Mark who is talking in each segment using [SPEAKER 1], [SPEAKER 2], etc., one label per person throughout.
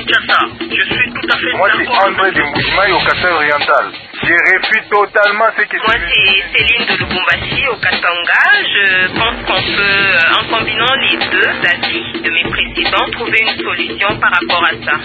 [SPEAKER 1] Kinshasa. Je suis tout à fait
[SPEAKER 2] Moi, c'est
[SPEAKER 1] d'accord.
[SPEAKER 2] André de Mboujimaï au Kassai oriental. Je refuse totalement ce que
[SPEAKER 3] Moi, c'est Céline de Lubumbashi au Katanga. Je pense qu'on peut, en combinant les deux avis de mes précédents, trouver une solution par rapport à ça.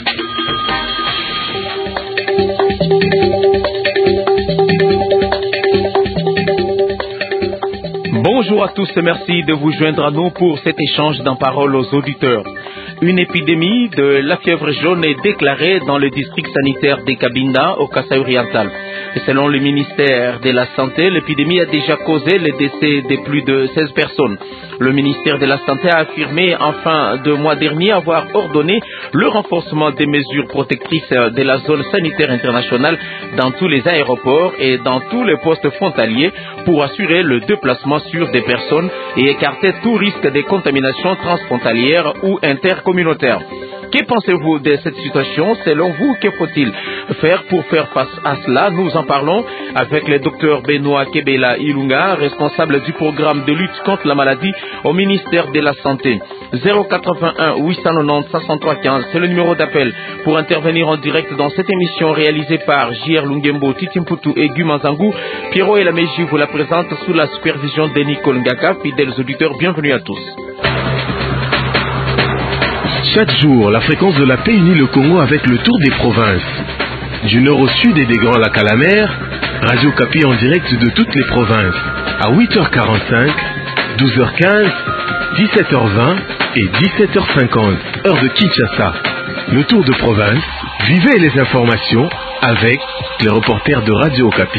[SPEAKER 4] Bonjour à tous et merci de vous joindre à nous pour cet échange d'en parole aux auditeurs. Une épidémie de la fièvre jaune est déclarée dans le district sanitaire de Cabinda au Kassai oriental. Et selon le ministère de la Santé, l'épidémie a déjà causé le décès de plus de 16 personnes. Le ministère de la Santé a affirmé en fin de mois dernier avoir ordonné le renforcement des mesures protectrices de la zone sanitaire internationale dans tous les aéroports et dans tous les postes frontaliers pour assurer le déplacement sûr des personnes et écarter tout risque de contamination transfrontalière ou intercommunautaire. Que pensez-vous de cette situation? Selon vous, que faut-il faire pour faire face à cela? Nous en parlons avec le docteur Benoît Kebela Ilunga, responsable du programme de lutte contre la maladie au ministère de la Santé. 081 890 503 15, c'est le numéro d'appel pour intervenir en direct dans cette émission réalisée par J.R. Lungembo, Titimputu et Gumanzangou. Pierrot et la Mégie vous la présente sous la supervision de Nicole Ngaka. Fidèles auditeurs, bienvenue à tous.
[SPEAKER 5] Chaque jour, la fréquence de la paix unit le Congo avec le tour des provinces. Du nord au sud et des Grands Lacs à la mer, Radio Kapi en direct de toutes les provinces. À 8h45, 12h15, 17h20 et 17h50, heure de Kinshasa. Le tour de province, vivez les informations avec les reporters de Radio Kapi.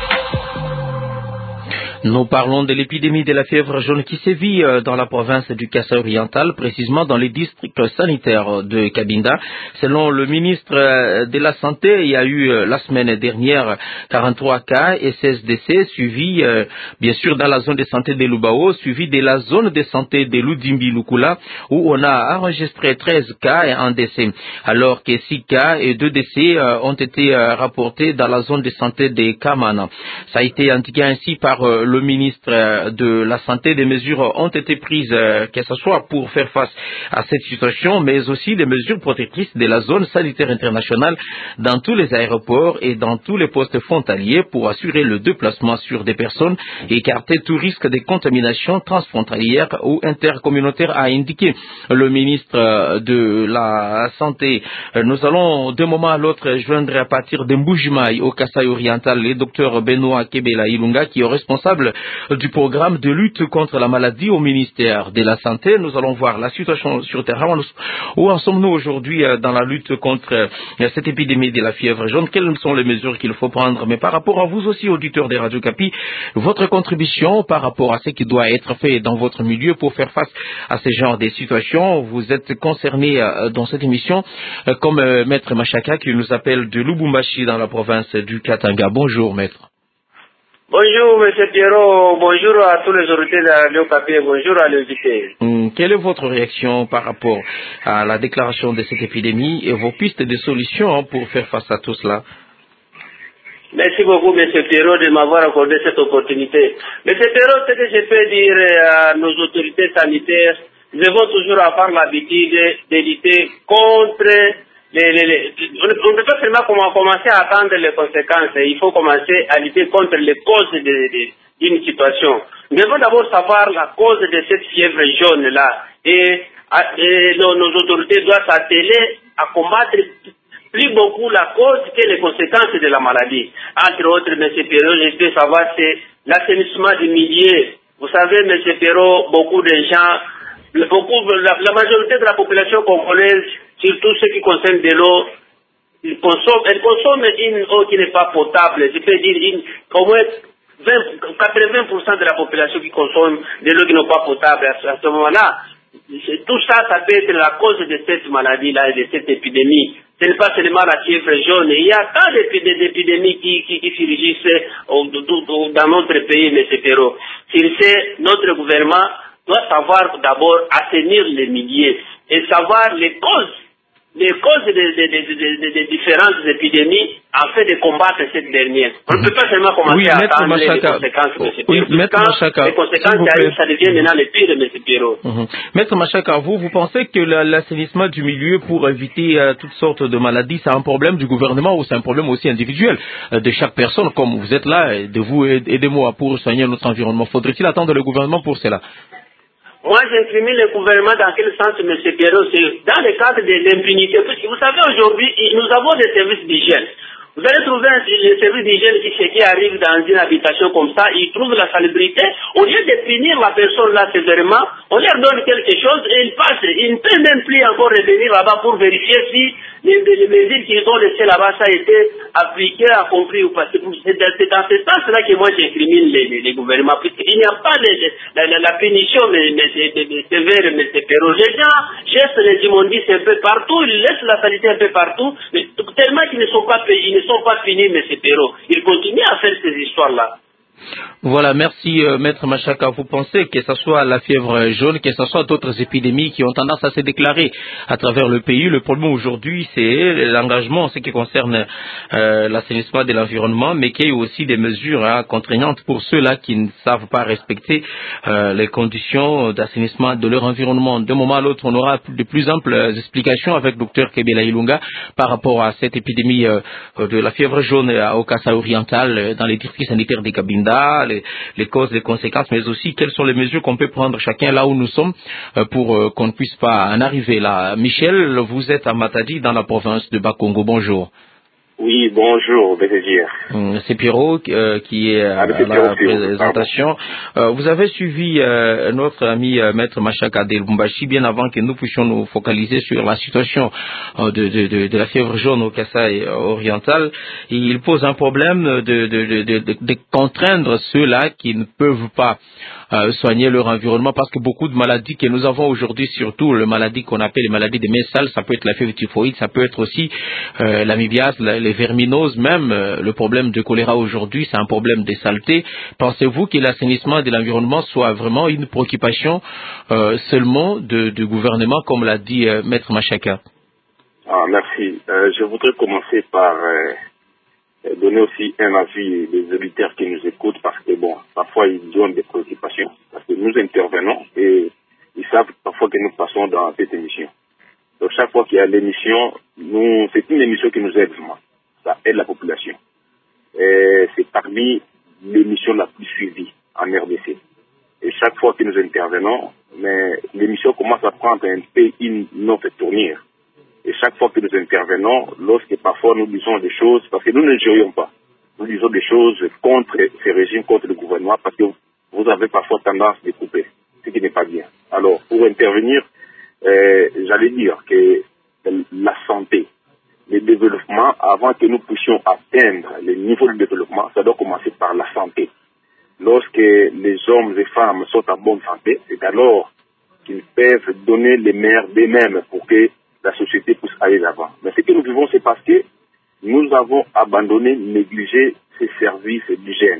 [SPEAKER 4] Nous parlons de l'épidémie de la fièvre jaune qui sévit dans la province du Kassai oriental, précisément dans les districts sanitaires de Cabinda. Selon le ministre de la Santé, il y a eu la semaine dernière 43 cas et 16 décès, suivis bien sûr dans la zone de santé de Lubao, suivi de la zone de santé de Ludimbi-Lukula, où on a enregistré 13 cas et 1 décès, alors que 6 cas et 2 décès ont été rapportés dans la zone de santé de Kamana. Ça a été indiqué ainsi par le ministre de la Santé. Des mesures ont été prises, que ce soit pour faire face à cette situation, mais aussi des mesures protectrices de la zone sanitaire internationale dans tous les aéroports et dans tous les postes frontaliers pour assurer le déplacement sûr des personnes et écarter tout risque de contamination transfrontalière ou intercommunautaire, a indiqué le ministre de la Santé. Nous allons d'un moment à l'autre joindre à partir de Mboujimaï au Kassai oriental le docteur Benoît Kebela Ilunga, qui est responsable du programme de lutte contre la maladie au ministère de la Santé. Nous allons voir la situation sur terrain. Où en sommes-nous aujourd'hui dans la lutte contre cette épidémie de la fièvre jaune? Quelles sont les mesures qu'il faut prendre? Mais par rapport à vous aussi, auditeurs des Radio Kapi, votre contribution par rapport à ce qui doit être fait dans votre milieu pour faire face à ce genre de situations. Vous êtes concernés dans cette émission comme Maître Machaka qui nous appelle de Lubumbashi dans la province du Katanga. Bonjour, Maître.
[SPEAKER 6] Bonjour, M. Pierrot. Bonjour à tous les autorités de la Radio Kapi. Bonjour à l'invité.
[SPEAKER 4] Quelle est votre réaction par rapport à la déclaration de cette épidémie et vos pistes de solutions pour faire face à tout cela?
[SPEAKER 6] Merci beaucoup, M. Pierrot, de m'avoir accordé cette opportunité. M. Pierrot, ce que je peux dire à nos autorités sanitaires, nous devons toujours avoir l'habitude de lutter contre on ne peut pas seulement commencer à attendre les conséquences, il faut commencer à lutter contre les causes d'une situation. Nous devons d'abord savoir la cause de cette fièvre jaune-là et nos autorités doivent s'atteler à combattre plus beaucoup la cause que les conséquences de la maladie. Entre autres, M. Perrault, je peux savoir, c'est l'assainissement du milieu. Vous savez, M. Perrault, beaucoup de gens, la majorité de la population congolaise, surtout ceux qui consomment de l'eau, elle consomme une eau qui n'est pas potable. Je peux dire au moins 80% de la population qui consomme de l'eau qui n'est pas potable. À ce moment-là, tout ça, ça peut être la cause de cette maladie-là et de cette épidémie. Ce n'est pas seulement la fièvre jaune. Il y a tant d'épidémies qui surgissent dans notre pays, M. Perrault. Notre gouvernement doit savoir d'abord assainir les milieux et savoir les causes les causes des différentes épidémies afin de combattre cette dernière. On ne peut pas seulement commencer à attendre les conséquences, M. Pierrot. Quand les conséquences arrivent, ça devient maintenant le pire de M. Pierrot.
[SPEAKER 4] Maître Machaka, vous pensez que l'assainissement du milieu pour éviter toutes sortes de maladies, c'est un problème du gouvernement ou c'est un problème aussi individuel de chaque personne, comme vous êtes là, de vous aidez-moi pour soigner notre environnement. Faudrait-il attendre le gouvernement pour cela?
[SPEAKER 6] Moi, j'incrimine le gouvernement dans quel sens, M. Pierrot? C'est dans le cadre de l'impunité. Parce que vous savez, aujourd'hui, nous avons des services d'hygiène. Vous allez trouver les services d'hygiène qui arrivent dans une habitation comme ça, ils trouvent la salubrité. Au lieu de punir la personne là sévèrement, on leur donne quelque chose et ils passent. Ils ne peuvent même plus encore revenir là-bas pour vérifier si les mesures qu'ils ont laissées là-bas, ça a été appliqué, accompli ou pas. C'est dans ce sens-là que moi j'incrimine les gouvernements, puisqu'il n'y a pas la punition sévère, mais c'est Pierrot. Les gens jettent les immondices un peu partout, ils laissent la saleté un peu partout, mais tellement qu'ils ne sont pas payés, ils ne sont pas finis, M. Pierrot. Ils continuent à faire ces histoires-là.
[SPEAKER 4] Voilà, merci Maître Machaka. Vous pensez que ce soit la fièvre jaune, que ce soit d'autres épidémies qui ont tendance à se déclarer à travers le pays. Le problème aujourd'hui, c'est l'engagement en ce qui concerne l'assainissement de l'environnement, mais qu'il y ait aussi des mesures contraignantes pour ceux-là qui ne savent pas respecter les conditions d'assainissement de leur environnement. D'un moment à l'autre, on aura de plus amples explications avec Dr Kebela Ilunga par rapport à cette épidémie de la fièvre jaune au Kasaï oriental dans les districts sanitaires des Cabinda. Les causes, les conséquences, mais aussi quelles sont les mesures qu'on peut prendre chacun là où nous sommes pour qu'on ne puisse pas en arriver là. Michel, vous êtes à Matadi dans la province de Bas-Congo. Bonjour.
[SPEAKER 7] Oui, bonjour, Bénézier.
[SPEAKER 4] C'est Pierrot qui est à la présentation. Vous avez suivi notre ami Maître Machaka de Lubumbashi bien avant que nous puissions nous focaliser sur la situation de la fièvre jaune au Kasaï oriental. Il pose un problème de contraindre ceux-là qui ne peuvent pas soigner leur environnement parce que beaucoup de maladies que nous avons aujourd'hui, surtout les maladies qu'on appelle les maladies des mains sales, ça peut être la fièvre typhoïde, ça peut être aussi l'amibiase, les verminoses, même le problème de choléra aujourd'hui, c'est un problème de saleté. Pensez-vous que l'assainissement de l'environnement soit vraiment une préoccupation seulement du gouvernement, comme l'a dit Maître Machaka?
[SPEAKER 7] Merci. Je voudrais commencer par donner aussi un avis des auditeurs qui nous écoutent parce que bon, parfois ils ont des préoccupations parce que nous intervenons et ils savent parfois que nous passons dans cette émission. Donc chaque fois qu'il y a l'émission, c'est une émission qui nous aide vraiment. Ça aide la population. C'est parmi l'émission la plus suivie en RDC. Et chaque fois que nous intervenons, mais l'émission commence à prendre un peu une autre tournure. Et chaque fois que nous intervenons, lorsque parfois nous disons des choses, parce que nous ne jurions pas, nous disons des choses contre ces régimes, contre le gouvernement, parce que vous avez parfois tendance de couper, ce qui n'est pas bien. Alors, pour intervenir, j'allais dire que la santé, le développement, avant que nous puissions atteindre le niveau de développement, ça doit commencer par la santé. Lorsque les hommes et femmes sont en bonne santé, c'est alors qu'ils peuvent donner les meilleurs d'eux-mêmes pour que la société puisse aller d'avant. Mais ce que nous vivons, c'est parce que nous avons abandonné, négligé ces services d'hygiène.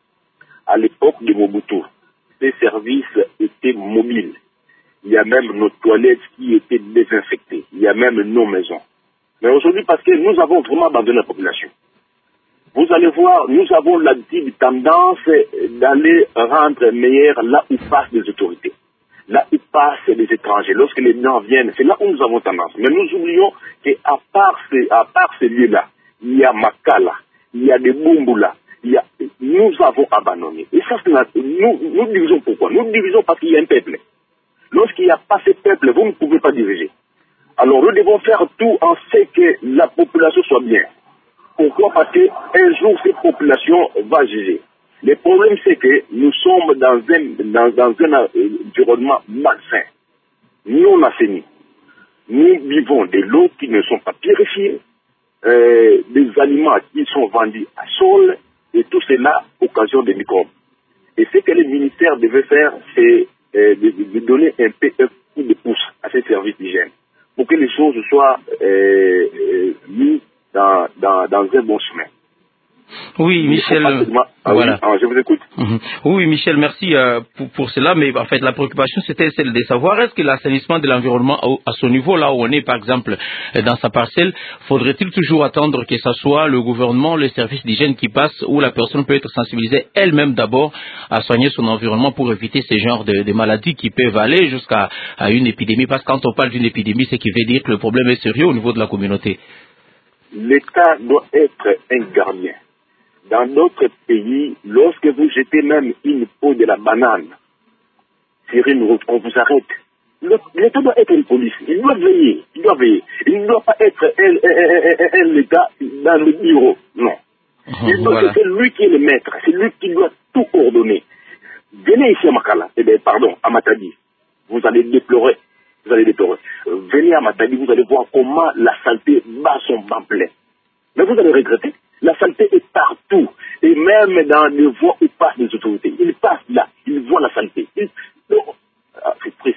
[SPEAKER 7] À l'époque de Mobutu, ces services étaient mobiles. Il y a même nos toilettes qui étaient désinfectées. Il y a même nos maisons. Mais aujourd'hui, parce que nous avons vraiment abandonné la population. Vous allez voir, nous avons la tendance d'aller rendre meilleur là où passent les autorités. Là où passent les étrangers. Lorsque les gens viennent, c'est là où nous avons tendance. Mais nous oublions qu'à part ces lieux-là, il y a Makala, il y a des Bumbula, nous avons abandonné. Et ça, nous divisons pourquoi? Nous divisons parce qu'il y a un peuple. Lorsqu'il n'y a pas ce peuple, vous ne pouvez pas diriger. Alors nous devons faire tout en fait que la population soit bien. Pourquoi? Parce qu'un jour, cette population va juger. Le problème, c'est que nous sommes dans un environnement malsain, non assaini. Nous vivons de l'eau qui ne sont pas purifiées, des aliments qui sont vendus à sol, et tout cela occasion des microbes. Et ce que le ministère devait faire, c'est de donner un coup de pouce à ces services d'hygiène, pour que les choses soient mises dans un bon chemin.
[SPEAKER 4] Oui, Michel.
[SPEAKER 7] Voilà. Oui, je vous écoute.
[SPEAKER 4] Oui, Michel, merci pour cela. Mais en fait, la préoccupation, c'était celle de savoir est-ce que l'assainissement de l'environnement à ce niveau, là où on est, par exemple, dans sa parcelle, faudrait-il toujours attendre que ce soit le gouvernement, les services d'hygiène qui passent, ou la personne peut être sensibilisée elle-même d'abord à soigner son environnement pour éviter ces genres de maladies qui peuvent aller jusqu'à une épidémie? Parce que quand on parle d'une épidémie, c'est qui veut dire que le problème est sérieux au niveau de la communauté.
[SPEAKER 7] L'État doit être un gardien. Dans d'autres pays, lorsque vous jetez même une peau de la banane sur une route, on vous arrête. L'État doit être une police. Il doit veiller. Il ne doit pas être un État dans le bureau. Non. C'est lui qui est le maître. C'est lui qui doit tout coordonner. Venez ici à Makala, à Matadi. Vous allez déplorer. Venez à Matadi, vous allez voir comment la santé bat son banc plein. Mais vous allez regretter. La saleté est partout. Et même dans les voies où passent les autorités. Ils passent là. Ils voient la saleté. C'est triste.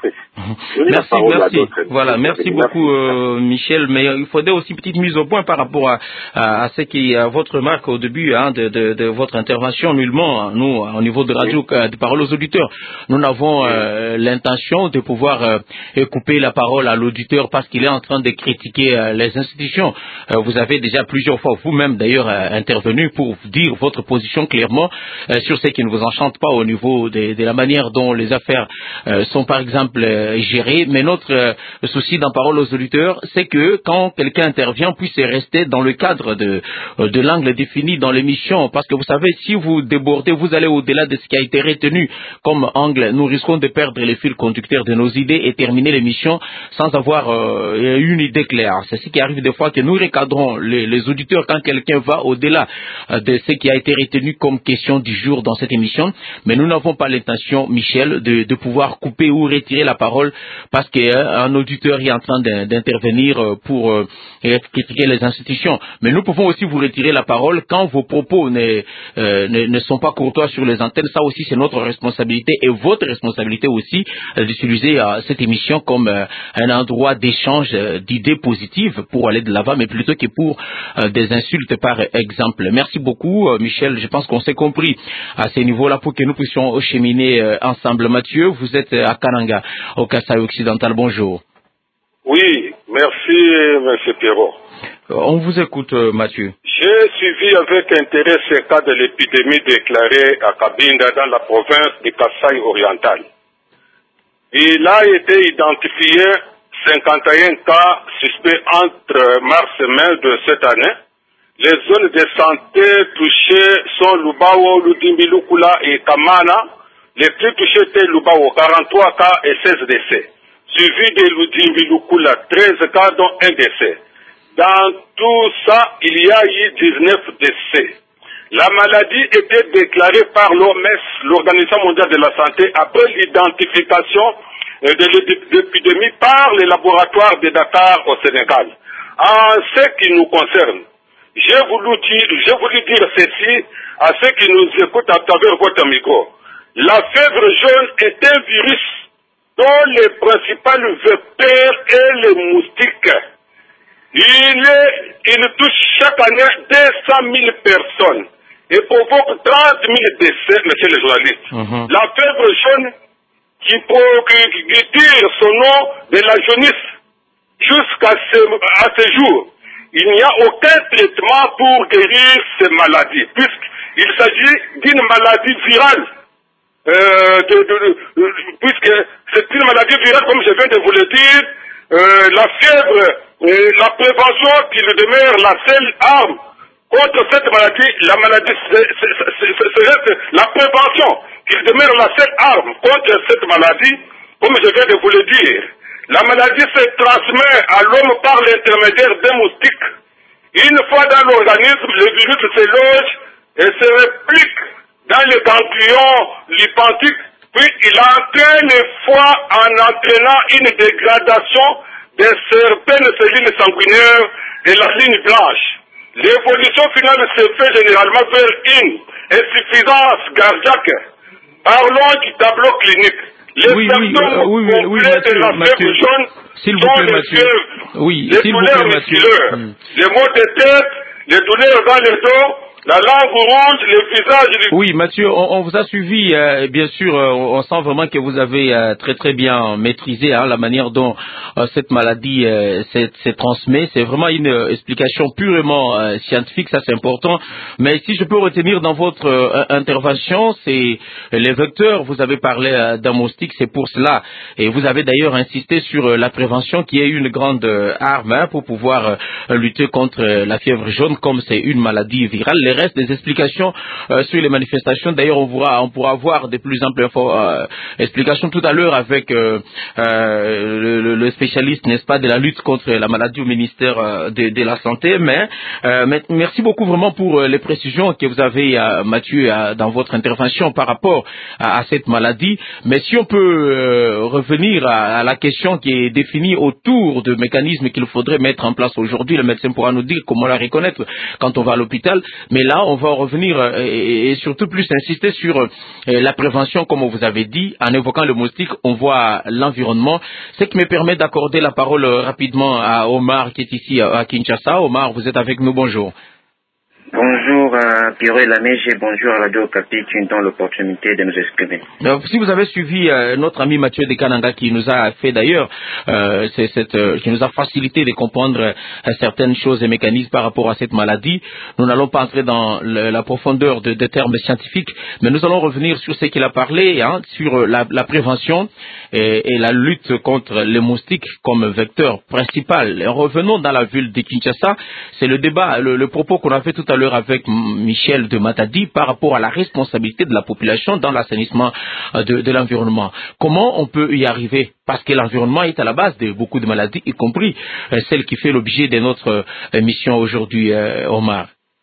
[SPEAKER 4] Merci beaucoup, Michel. Mais il faudrait aussi une petite mise au point par rapport à ce qui est votre remarque au début de votre intervention. Nullement, nous, au niveau de Radio de Parole aux auditeurs, nous n'avons l'intention de pouvoir couper la parole à l'auditeur parce qu'il est en train de critiquer les institutions. Vous avez déjà plusieurs fois vous-même d'ailleurs intervenu pour dire votre position clairement sur ce qui ne vous enchante pas au niveau de la manière dont les affaires sont par exemple gérées. Mais notre souci dans Parole aux auditeurs, c'est que quand quelqu'un intervient, puisse rester dans le cadre de l'angle défini dans l'émission. Parce que vous savez, si vous débordez, vous allez au-delà de ce qui a été retenu comme angle. Nous risquons de perdre les fils conducteurs de nos idées et terminer l'émission sans avoir une idée claire. C'est ce qui arrive des fois que nous recadrons les auditeurs quand quelqu'un va au-delà de ce qui a été retenu comme question du jour dans cette émission. Mais nous n'avons pas l'intention, Michel, de pouvoir couper ou retirer la parole parce qu'un auditeur est en train d'intervenir pour critiquer les institutions. Mais nous pouvons aussi vous retirer la parole quand vos propos ne sont pas courtois sur les antennes. Ça aussi, c'est notre responsabilité et votre responsabilité aussi d'utiliser cette émission comme un endroit d'échange d'idées positives pour aller de l'avant, mais plutôt que pour des insultes par exemple. Merci beaucoup, Michel. Je pense qu'on s'est compris à ce niveau-là pour que nous puissions cheminer ensemble. Mathieu, vous êtes à Kananga, au Kasaï occidental. Bonjour.
[SPEAKER 2] Oui, merci, M. Pierrot.
[SPEAKER 4] On vous écoute, Mathieu.
[SPEAKER 2] J'ai suivi avec intérêt ce cas de l'épidémie déclarée à Cabinda dans la province du Kasaï oriental. Il a été identifié 51 cas suspects entre mars et mai de cette année. Les zones de santé touchées sont Lubao, Ludimbilukula et Kamana. Les plus touchés étaient Lubao, 43 cas et 16 décès. Suivi de Ludimbilukula, 13 cas dont un décès. Dans tout ça, il y a eu 19 décès. La maladie était déclarée par l'OMS, l'Organisation mondiale de la santé, après l'identification de l'épidémie par les laboratoires de Dakar au Sénégal. En ce qui nous concerne, j'ai voulu dire ceci à ceux qui nous écoutent à travers votre micro. La fièvre jaune est un virus dont les principaux vecteurs est les moustiques. Il touche chaque année 200 000 personnes et provoque 30 000 décès, monsieur le journaliste. La fièvre jaune qui tire son nom de la jaunisse jusqu'à ce jour. Il n'y a aucun traitement pour guérir ces maladies, puisqu'il s'agit d'une maladie virale. Puisque c'est une maladie virale, comme je viens de vous le dire, la fièvre, la prévention qui le demeure la seule arme contre cette maladie, c'est la prévention qui demeure la seule arme contre cette maladie, comme je viens de vous le dire. La maladie se transmet à l'homme par l'intermédiaire des moustiques. Une fois dans l'organisme, le virus se loge et se réplique dans les ganglions lympatiques, puis il entraîne une fois en entraînant une dégradation de certaines cellules sanguinaires et la ligne blanche. L'évolution finale se fait généralement vers une insuffisance cardiaque. Parlons du tableau clinique. Les symptômes complets de la fièvre jaune sont les fièvres, les douleurs musculaires, les maux de tête, les douleurs dans le dos, La langue rouge, le visage...
[SPEAKER 4] Oui, Mathieu, on vous a suivi, bien sûr, on sent vraiment que vous avez très très bien maîtrisé la manière dont cette maladie s'est transmise. C'est vraiment une explication purement scientifique, ça c'est important. Mais si je peux retenir dans votre intervention, c'est les vecteurs, vous avez parlé d'un moustique, c'est pour cela. Et vous avez d'ailleurs insisté sur la prévention qui est une grande arme pour pouvoir lutter contre la fièvre jaune, comme c'est une maladie virale. Les restes des explications sur les manifestations, d'ailleurs on pourra avoir de plus amples explications tout à l'heure avec le spécialiste, n'est-ce pas, de la lutte contre la maladie au ministère de la Santé. Mais merci beaucoup vraiment pour les précisions que vous avez, Mathieu, dans votre intervention par rapport à cette maladie. Mais si on peut revenir à la question qui est définie autour de mécanismes qu'il faudrait mettre en place aujourd'hui, le médecin pourra nous dire comment la reconnaître quand on va à l'hôpital. Mais là, on va revenir et surtout plus insister sur la prévention, comme vous avez dit, en évoquant le moustique, on voit l'environnement. Ce qui me permet d'accorder la parole rapidement à Omar qui est ici à Kinshasa. Omar, vous êtes avec nous, bonjour.
[SPEAKER 8] Bonjour à Pierrot Lamèche et bonjour à Radio Okapi qui nous donne l'opportunité de nous exprimer.
[SPEAKER 4] Si vous avez suivi notre ami Mathieu de Kananga qui nous a fait d'ailleurs, qui nous a facilité de comprendre certaines choses et mécanismes par rapport à cette maladie, nous n'allons pas entrer dans la profondeur des termes scientifiques, mais nous allons revenir sur ce qu'il a parlé, sur la prévention et la lutte contre les moustiques comme vecteur principal. Et revenons dans la ville de Kinshasa, c'est le débat, le propos qu'on a fait tout à l'heure avec Michel de Matadi par rapport à la responsabilité de la population dans l'assainissement de l'environnement. Comment on peut y arriver? Parce que l'environnement est à la base de beaucoup de maladies, y compris celle qui fait l'objet de notre émission aujourd'hui, Omar.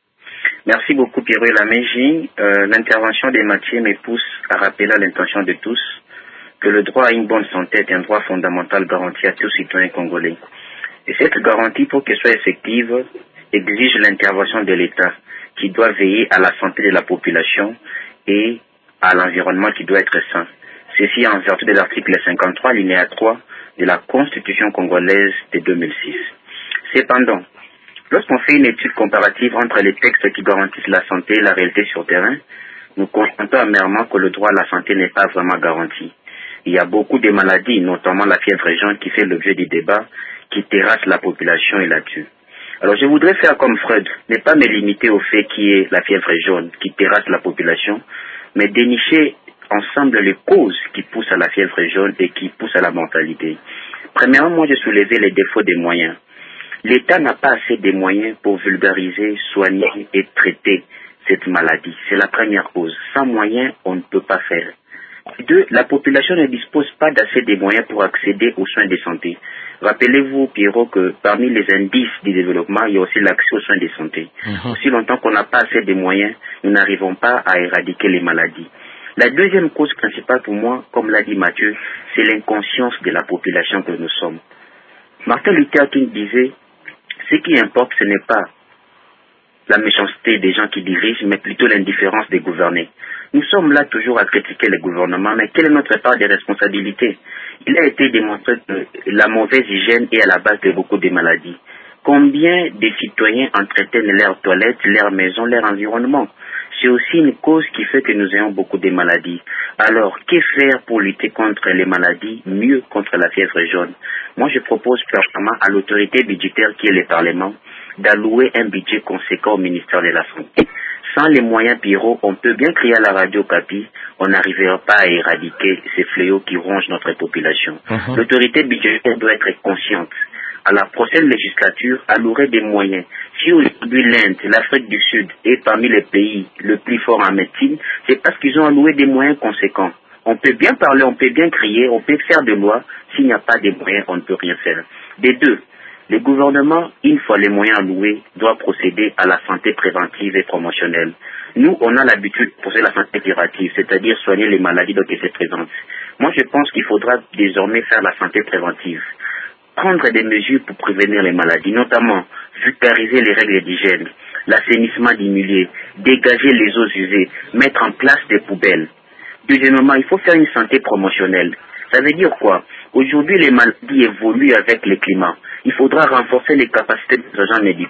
[SPEAKER 8] Merci beaucoup Pierrot Lamèche. L'intervention de Mathieu me pousse à rappeler à l'intention de tous que le droit à une bonne santé est un droit fondamental garanti à tous citoyens congolais. Et cette garantie, pour qu'elle soit effective, exige l'intervention de l'État qui doit veiller à la santé de la population et à l'environnement qui doit être sain. Ceci en vertu de l'article 53, alinéa 3 de la Constitution congolaise de 2006. Cependant, lorsqu'on fait une étude comparative entre les textes qui garantissent la santé et la réalité sur terrain, nous constatons amèrement que le droit à la santé n'est pas vraiment garanti. Il y a beaucoup de maladies, notamment la fièvre jaune, qui fait l'objet du débat, qui terrasse la population et la tue. Alors je voudrais faire comme Freud, ne pas me limiter au fait qu'il y ait la fièvre jaune qui terrasse la population, mais dénicher ensemble les causes qui poussent à la fièvre jaune et qui poussent à la mortalité. Premièrement, moi j'ai soulevé les défauts des moyens. L'État n'a pas assez de moyens pour vulgariser, soigner et traiter cette maladie. C'est la première cause. Sans moyens, on ne peut pas faire. Deux, la population ne dispose pas d'assez de moyens pour accéder aux soins de santé. Rappelez-vous, Pierrot, que parmi les indices du développement, il y a aussi l'accès aux soins de santé. Aussi longtemps qu'on n'a pas assez de moyens, nous n'arrivons pas à éradiquer les maladies. La deuxième cause principale pour moi, comme l'a dit Mathieu, c'est l'inconscience de la population que nous sommes. Martin Luther King disait, ce qui importe, ce n'est pas la méchanceté des gens qui dirigent, mais plutôt l'indifférence des gouvernés. Nous sommes là toujours à critiquer les gouvernements, mais quelle est notre part de responsabilité? Il a été démontré que la mauvaise hygiène est à la base de beaucoup de maladies. Combien de citoyens entretiennent leurs toilettes, leurs maisons, leur environnement? C'est aussi une cause qui fait que nous ayons beaucoup de maladies. Alors, que faire pour lutter contre les maladies, mieux contre la fièvre jaune? Moi, je propose clairement à l'autorité budgétaire qui est le Parlement d'allouer un budget conséquent au ministère de la Santé. Sans les moyens Pierrot, on peut bien crier à la Radio Okapi, on n'arrivera pas à éradiquer ces fléaux qui rongent notre population. L'autorité budgétaire doit être consciente. À la prochaine législature, allouer des moyens. Si aujourd'hui l'Inde, l'Afrique du Sud est parmi les pays le plus forts en médecine, c'est parce qu'ils ont alloué des moyens conséquents. On peut bien parler, on peut bien crier, on peut faire des lois. S'il n'y a pas de moyens, on ne peut rien faire. Des deux, le gouvernement, une fois les moyens alloués, doit procéder à la santé préventive et promotionnelle. Nous, on a l'habitude de procéder à la santé curative, c'est-à-dire soigner les maladies dont elles se présentent. Moi, je pense qu'il faudra désormais faire la santé préventive. Prendre des mesures pour prévenir les maladies, notamment vulgariser les règles d'hygiène, l'assainissement du milieu, dégager les eaux usées, mettre en place des poubelles. Deuxièmement, il faut faire une santé promotionnelle. Ça veut dire quoi? Aujourd'hui, les maladies évoluent avec le climat. Il faudra renforcer les capacités des agents médicaux.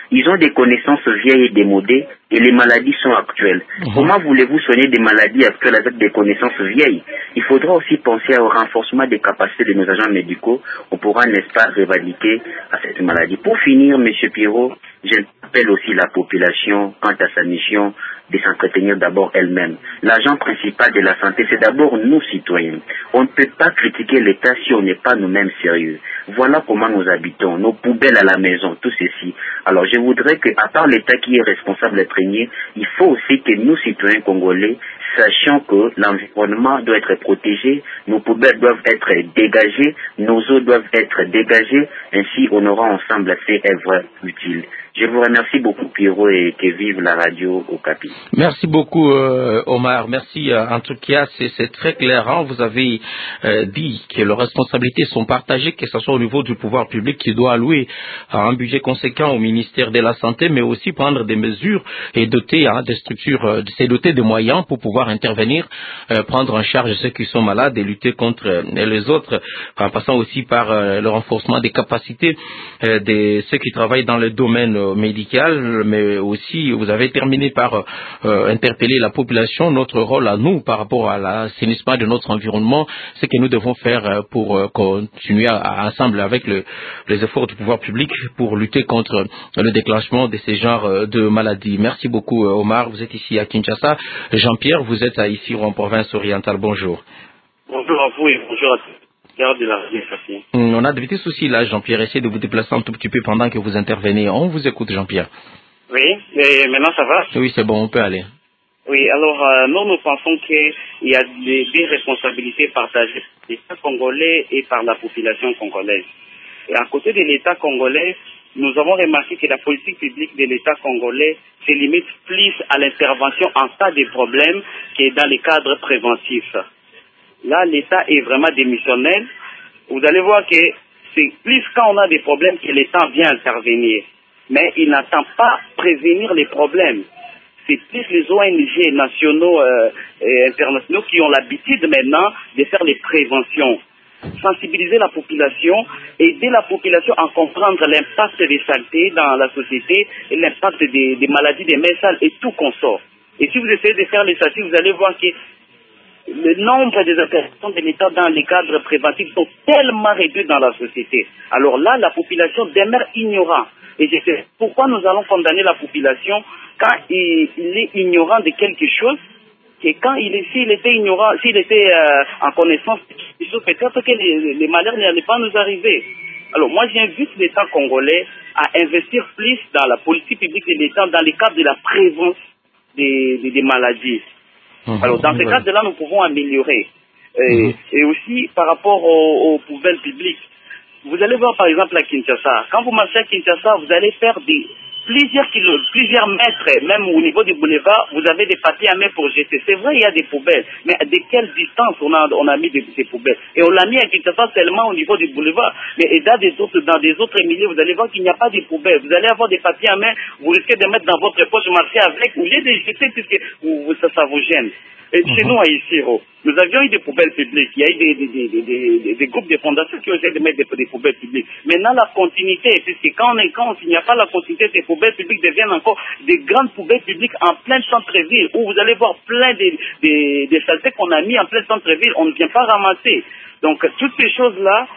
[SPEAKER 8] Ils ont des connaissances vieilles et démodées et les maladies sont actuelles. Comment voulez-vous soigner des maladies actuelles avec des connaissances vieilles? Il faudra aussi penser au renforcement des capacités de nos agents médicaux. On pourra, n'est-ce pas, éradiquer à cette maladie. Pour finir, M. Pierrot, j'appelle aussi la population quant à sa mission de s'entretenir d'abord elle-même. L'agent principal de la santé, c'est d'abord nous, citoyens. On ne peut pas critiquer l'État si on n'est pas nous-mêmes sérieux. Voilà comment nous habitons, nos poubelles à la maison, tout ceci. Alors je voudrais qu'à part l'État qui est responsable premier, il faut aussi que nous, citoyens congolais, sachant que l'environnement doit être protégé, nos poubelles doivent être dégagées, nos eaux doivent être dégagées, ainsi on aura ensemble fait œuvre utile. Je vous remercie beaucoup, Pierrot, et que vive la radio Okapi.
[SPEAKER 4] Merci beaucoup, Omar. Merci. En tout cas, c'est très clair. Hein. Vous avez dit que les responsabilités sont partagées, que ce soit au niveau du pouvoir public qui doit allouer un budget conséquent au ministère de la Santé, mais aussi prendre des mesures et doter des structures, c'est doter de moyens pour pouvoir intervenir, prendre en charge ceux qui sont malades et lutter contre les autres, en passant aussi par le renforcement des capacités de ceux qui travaillent dans le domaine médical, mais aussi vous avez terminé par interpeller la population, notre rôle à nous par rapport à l'assainissement de notre environnement, ce que nous devons faire pour continuer ensemble avec les efforts du pouvoir public pour lutter contre le déclenchement de ces genres de maladies. Merci beaucoup, Omar. Vous êtes ici à Kinshasa. Jean-Pierre, vous êtes ici en province orientale. Bonjour.
[SPEAKER 9] Bonjour à vous et bonjour à tous.
[SPEAKER 4] On a de petits soucis là, Jean-Pierre. Essayez de vous déplacer un tout petit peu pendant que vous intervenez. On vous écoute, Jean-Pierre.
[SPEAKER 9] Oui, et maintenant ça va?
[SPEAKER 4] Oui, c'est bon, on peut aller.
[SPEAKER 9] Oui, alors nous pensons qu'il y a des responsabilités partagées par l'État congolais et par la population congolaise. Et à côté de l'État congolais, nous avons remarqué que la politique publique de l'État congolais se limite plus à l'intervention en cas de problème que dans les cadres préventifs. Là, l'État est vraiment démissionnel. Vous allez voir que c'est plus quand on a des problèmes que l'État vient intervenir. Mais il n'attend pas prévenir les problèmes. C'est plus les ONG nationaux et internationaux qui ont l'habitude maintenant de faire les préventions. Sensibiliser la population, aider la population à comprendre l'impact des saletés dans la société et l'impact des maladies des mains sales et tout consort. Et si vous essayez de faire les statistiques, vous allez voir que le nombre des interventions de l'État dans les cadres préventifs sont tellement réduits dans la société. Alors là, la population demeure ignorante. Et je sais pourquoi nous allons condamner la population quand il est ignorant de quelque chose, et quand s'il était ignorant, s'il était en connaissance de quelque chose, peut-être que les malheurs n'allaient pas nous arriver. Alors moi, j'invite l'État congolais à investir plus dans la politique publique de l'État dans le cadre de la prévention des maladies. Alors, dans ce cadre-là, nous pouvons améliorer. Et aussi, par rapport aux poubelles publiques, vous allez voir, par exemple, à Kinshasa. Quand vous marchez à Kinshasa, vous allez faire plusieurs mètres, même au niveau du boulevard, vous avez des papiers à main pour jeter. C'est vrai, il y a des poubelles, mais de quelle distance on a mis ces poubelles? Et on l'a mis à Kinshasa seulement au niveau du boulevard. Mais dans des autres milieux, vous allez voir qu'il n'y a pas de poubelles. Vous allez avoir des papiers à main, vous risquez de mettre dans votre poche, marcher avec, au lieu de jeter puisque ça vous gêne. Et chez nous, à Isiro, nous avions eu des poubelles publiques. Il y a eu des groupes de fondations qui ont essayé de mettre des poubelles publiques. Maintenant, la continuité, puisque quand il n'y a pas la continuité, ces poubelles publiques deviennent encore des grandes poubelles publiques en plein centre-ville, où vous allez voir plein des saletés qu'on a mis en plein centre-ville, on ne vient pas ramasser. Donc, toutes ces choses-là,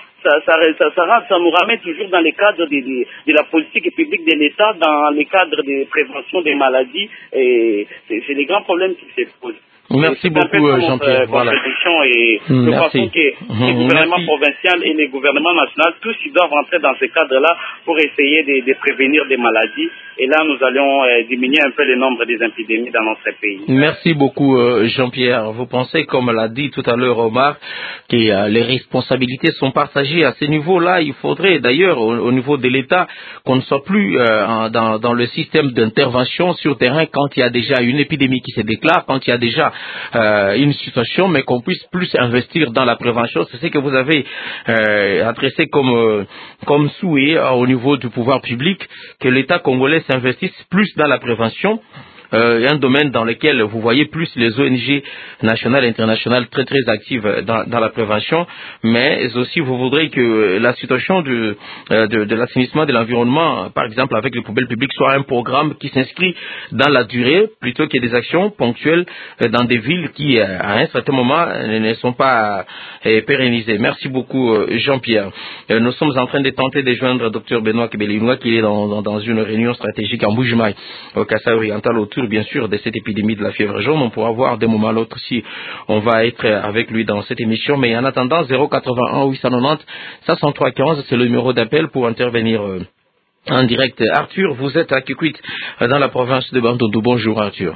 [SPEAKER 9] ça nous ramène toujours dans les cadres de la politique publique de l'État, dans les cadres de prévention des maladies, et c'est les grands problèmes qui se posent.
[SPEAKER 4] Merci beaucoup, Jean-Pierre. Voilà.
[SPEAKER 9] Et de façon que les gouvernements provinciaux et les gouvernements nationaux, tous ils doivent rentrer dans ce cadre-là pour essayer de prévenir des maladies. Et là, nous allons diminuer un peu le nombre des épidémies dans notre pays.
[SPEAKER 4] Merci beaucoup, Jean-Pierre. Vous pensez, comme l'a dit tout à l'heure Omar, que les responsabilités sont partagées à ce niveau-là. Il faudrait d'ailleurs, au niveau de l'État, qu'on ne soit plus dans le système d'intervention sur terrain quand il y a déjà une épidémie qui se déclare, quand il y a déjà une situation, mais qu'on puisse plus investir dans la prévention. C'est ce que vous avez adressé comme souhait au niveau du pouvoir public, que l'État congolais s'investisse plus dans la prévention un domaine dans lequel vous voyez plus les ONG nationales et internationales très actives dans la prévention, mais aussi vous voudrez que la situation de l'assainissement de l'environnement, par exemple avec les poubelles publiques, soit un programme qui s'inscrit dans la durée plutôt que des actions ponctuelles dans des villes qui, à un certain moment, ne sont pas pérennisées. Merci beaucoup, Jean-Pierre. Nous sommes en train de tenter de joindre Dr Benoît Kébéla-Ilunga qui est dans une réunion stratégique en Mbuji-Mayi, au Kasaï oriental, autour bien sûr de cette épidémie de la fièvre jaune. On pourra voir d'un moment à l'autre si on va être avec lui dans cette émission. Mais en attendant, 081 890 503 15, c'est le numéro d'appel pour intervenir en direct. Arthur, vous êtes à Kikwit, dans la province de Bandundu. Bonjour Arthur.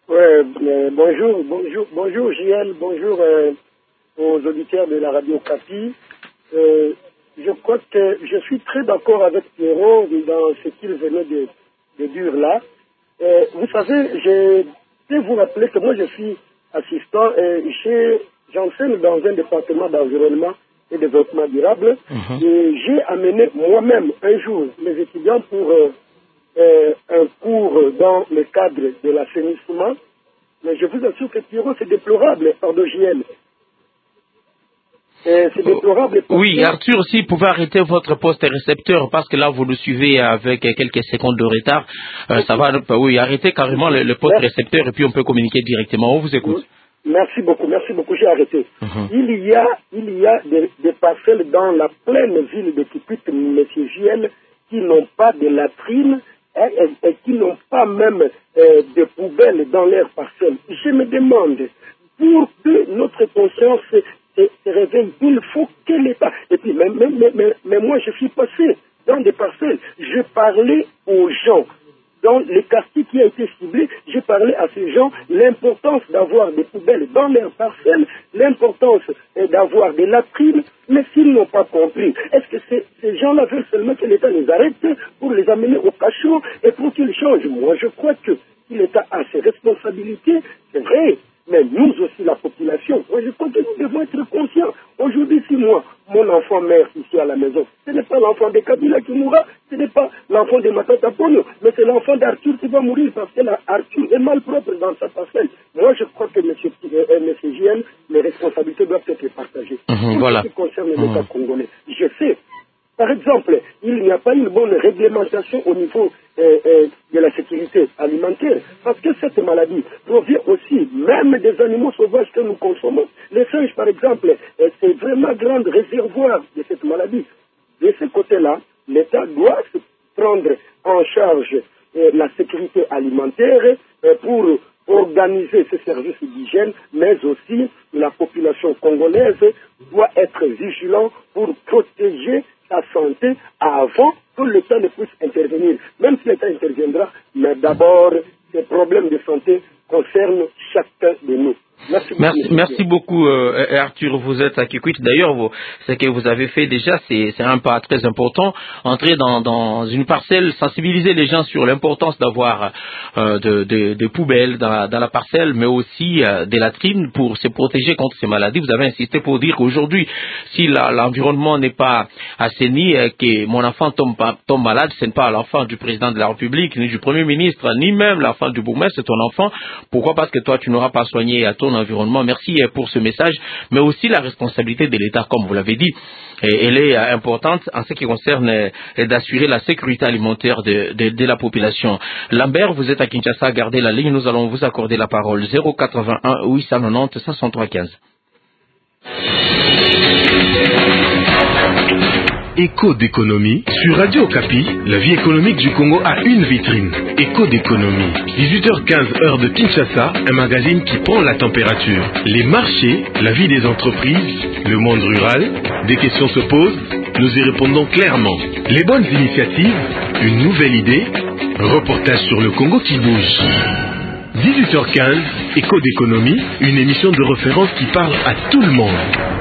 [SPEAKER 10] Bonjour JL, bonjour aux auditeurs de la radio Capi. Je crois que je suis très d'accord avec Pierrot dans ce qu'il venait de dire là. Vous savez, je peux vous rappeler que moi je suis assistant et j'enseigne dans un département d'environnement et développement durable. Et j'ai amené moi-même un jour mes étudiants pour un cours dans le cadre de l'assainissement. Mais je vous assure que Pierrot, c'est déplorable, pardon JL. C'est déplorable.
[SPEAKER 4] Oui, Arthur, si vous pouvez arrêter votre poste récepteur, parce que là, vous nous suivez avec quelques secondes de retard, ça va, oui, arrêtez carrément le poste récepteur et puis on peut communiquer directement. On vous écoute.
[SPEAKER 10] Merci beaucoup, j'ai arrêté. Il y a des parcelles dans la pleine ville de Kikwit, M. JL, qui n'ont pas de latrines et qui n'ont pas même de poubelles dans leurs parcelles. Je me demande, pour que notre conscience se réveille, il faut que l'État... Et puis, mais moi, je suis passé dans des parcelles. Je parlais aux gens. Dans les quartiers qui a été ciblé, j'ai parlé à ces gens l'importance d'avoir des poubelles dans leurs parcelles, l'importance d'avoir des latrines, mais s'ils n'ont pas compris, est-ce que ces gens-là veulent seulement que l'État les arrête pour les amener au cachot et pour qu'ils changent? Moi, je crois que si l'État a ses responsabilités, c'est vrai, mais nous aussi, la population, moi, je crois que nous devons être conscients. Aujourd'hui, si moi, mon enfant meurt ici à la maison, ce n'est pas l'enfant de Kabila qui mourra, ce n'est pas l'enfant de Matata Pono, mais c'est l'enfant d'Arthur qui va mourir parce que Arthur est mal propre dans sa parcelle. Moi, je crois que M. JL, les responsabilités doivent être partagées.
[SPEAKER 4] Voilà.
[SPEAKER 10] Ce qui concerne l'État congolais, je sais. Par exemple, il n'y a pas une bonne réglementation au niveau de la sécurité alimentaire, parce que cette maladie provient aussi même des animaux sauvages que nous consommons. Les singes, par exemple, c'est vraiment grand réservoir de cette maladie. De ce côté-là, l'État doit se prendre en charge la sécurité alimentaire pour organiser ces services d'hygiène, mais aussi la population congolaise doit être vigilant pour protéger sa santé avant que l'État ne puisse intervenir. Même si l'État interviendra, mais d'abord, ces problèmes de santé concernent chacun de nous.
[SPEAKER 4] Merci beaucoup Arthur, vous êtes à Kikwit. D'ailleurs, ce que vous avez fait déjà, c'est un pas très important. Entrer dans une parcelle, sensibiliser les gens sur l'importance d'avoir des poubelles dans la parcelle, mais aussi des latrines pour se protéger contre ces maladies. Vous avez insisté pour dire qu'aujourd'hui, si l'environnement n'est pas assaini, que mon enfant tombe malade, ce n'est pas l'enfant du président de la République, ni du Premier ministre, ni même l'enfant du bourgmestre, c'est ton enfant. Pourquoi? Parce que toi, tu n'auras pas soigné à ton environnement. Merci pour ce message, mais aussi la responsabilité de l'État, comme vous l'avez dit, elle est importante en ce qui concerne d'assurer la sécurité alimentaire de la population. Lambert, vous êtes à Kinshasa, gardez la ligne, nous allons vous accorder la parole. 081 890 503 15.
[SPEAKER 5] Écho d'économie. Sur Radio Okapi, la vie économique du Congo a une vitrine. Écho d'économie. 18h15 heure de Kinshasa, un magazine qui prend la température. Les marchés, la vie des entreprises, le monde rural, des questions se posent, nous y répondons clairement. Les bonnes initiatives, une nouvelle idée, reportage sur le Congo qui bouge. 18h15, Écho d'économie, une émission de référence qui parle à tout le monde.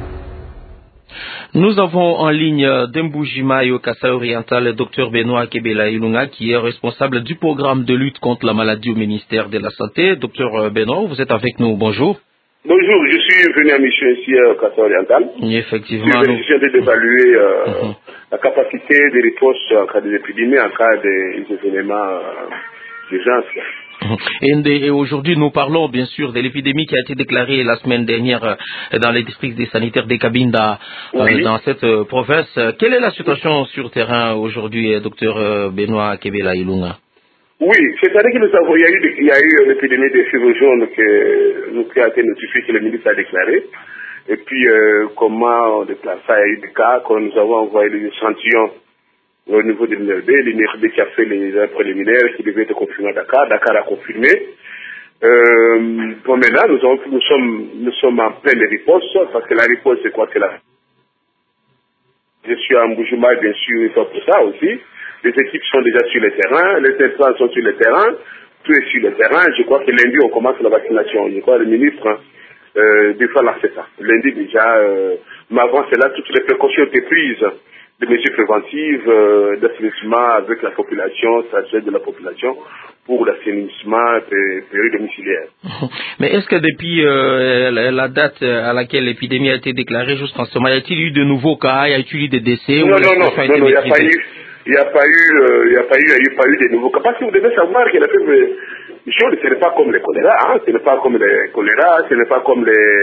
[SPEAKER 4] Nous avons en ligne d'Mbuji-Mayi au Kasaï oriental le Dr Benoît Kébéla-Ilunga qui est responsable du programme de lutte contre la maladie au ministère de la Santé. Dr Benoît, vous êtes avec nous, bonjour.
[SPEAKER 2] Bonjour, je suis venu à mission ici au Kasaï oriental.
[SPEAKER 4] Effectivement.
[SPEAKER 2] Je viens d'évaluer la capacité de réponse en cas d'épidémie, en cas d'événements d'urgence.
[SPEAKER 4] Et aujourd'hui, nous parlons bien sûr de l'épidémie qui a été déclarée la semaine dernière dans les districts sanitaires de Cabinda, dans cette province. Quelle est la situation sur terrain aujourd'hui, docteur Benoît Kebela Ilunga?
[SPEAKER 11] Oui, c'est-à-dire que il y a eu l'épidémie des fièvres jaunes qui a été notifiée, que le ministre a déclaré. Et puis, comment on déclare ça? Il y a eu des cas, quand nous avons envoyé des échantillons au niveau de l'INRD qui a fait les préliminaires, qui devait être confirmé à Dakar. Dakar a confirmé. Bon, maintenant, nous sommes en pleine riposte, parce que la riposte, c'est quoi? C'est là. Je suis à Mboujima, bien sûr, et pour ça aussi. Les équipes sont déjà sur le terrain, les intrants sont sur le terrain, tout est sur le terrain. Je crois que lundi, on commence la vaccination. Je crois que le ministre défend la CETA. Lundi déjà, mais avant cela, toutes les précautions étaient prises, des mesures préventives, d'assainissement avec la population, s'agit de la population, pour l'assainissement péri-domiciliaire.
[SPEAKER 4] Mais est-ce que depuis la date à laquelle l'épidémie a été déclarée jusqu'en ce moment, y a-t-il eu de nouveaux cas, y a-t-il eu des décès?
[SPEAKER 11] Non, il n'y a pas eu de nouveaux cas. Parce que vous devez savoir que la fièvre jaune, ce n'est pas comme le choléra, hein, ce n'est pas comme le choléra, ce n'est pas comme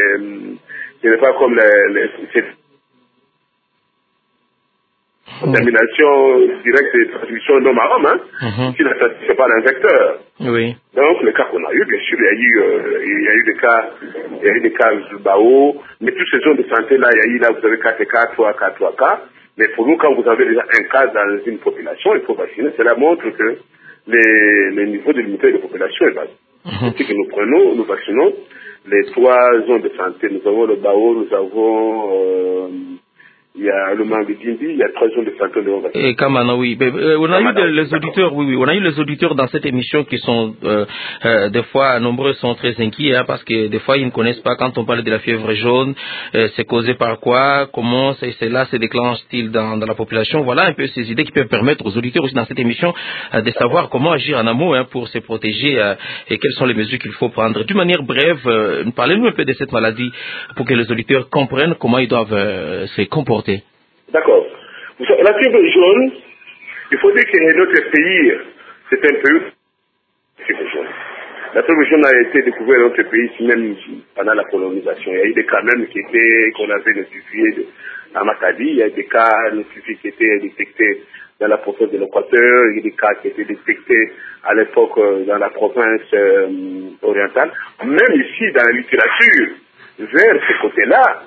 [SPEAKER 11] les contamination directe et transmission d'homme à homme, hein. Ici, c'est pas un vecteur.
[SPEAKER 4] Oui.
[SPEAKER 11] Donc, le cas qu'on a eu, bien sûr, il y a eu des cas de Bao, mais toutes ces zones de santé là, vous avez 4 cas, 3 cas. Mais pour nous, quand vous avez déjà un cas dans une population, il faut vacciner. Cela montre que les niveaux de l'unité de population est bas. Ce que nous prenons, nous vaccinons les 3 zones de santé. Nous avons le Bao, nous avons il y a le Mambidindi, il y a 3 zones de santé de vaccination.
[SPEAKER 4] Et Kamana, oui. On a eu les auditeurs, on a eu les auditeurs dans cette émission qui sont, des fois, nombreux sont très inquiets, hein, parce que des fois, ils ne connaissent pas quand on parle de la fièvre jaune, c'est causé par quoi, comment cela se déclenche-t-il dans la population. Voilà un peu ces idées qui peuvent permettre aux auditeurs aussi dans cette émission de savoir comment agir en amont, hein, pour se protéger, et quelles sont les mesures qu'il faut prendre. D'une manière brève, parlez-nous un peu de cette maladie pour que les auditeurs comprennent comment ils doivent se comporter.
[SPEAKER 11] D'accord. La fièvre jaune, il faut dire que notre pays, c'est un pays fièvre jaune. La fièvre jaune a été découverte dans notre pays, même pendant la colonisation. Il y a eu des cas même qu'on avait notifiés à Matadi. Il y a eu des cas notifiés qui étaient détectés dans la province de l'Équateur. Il y a eu des cas qui étaient détectés à l'époque dans la province orientale. Même ici, dans la littérature, vers ce côté-là,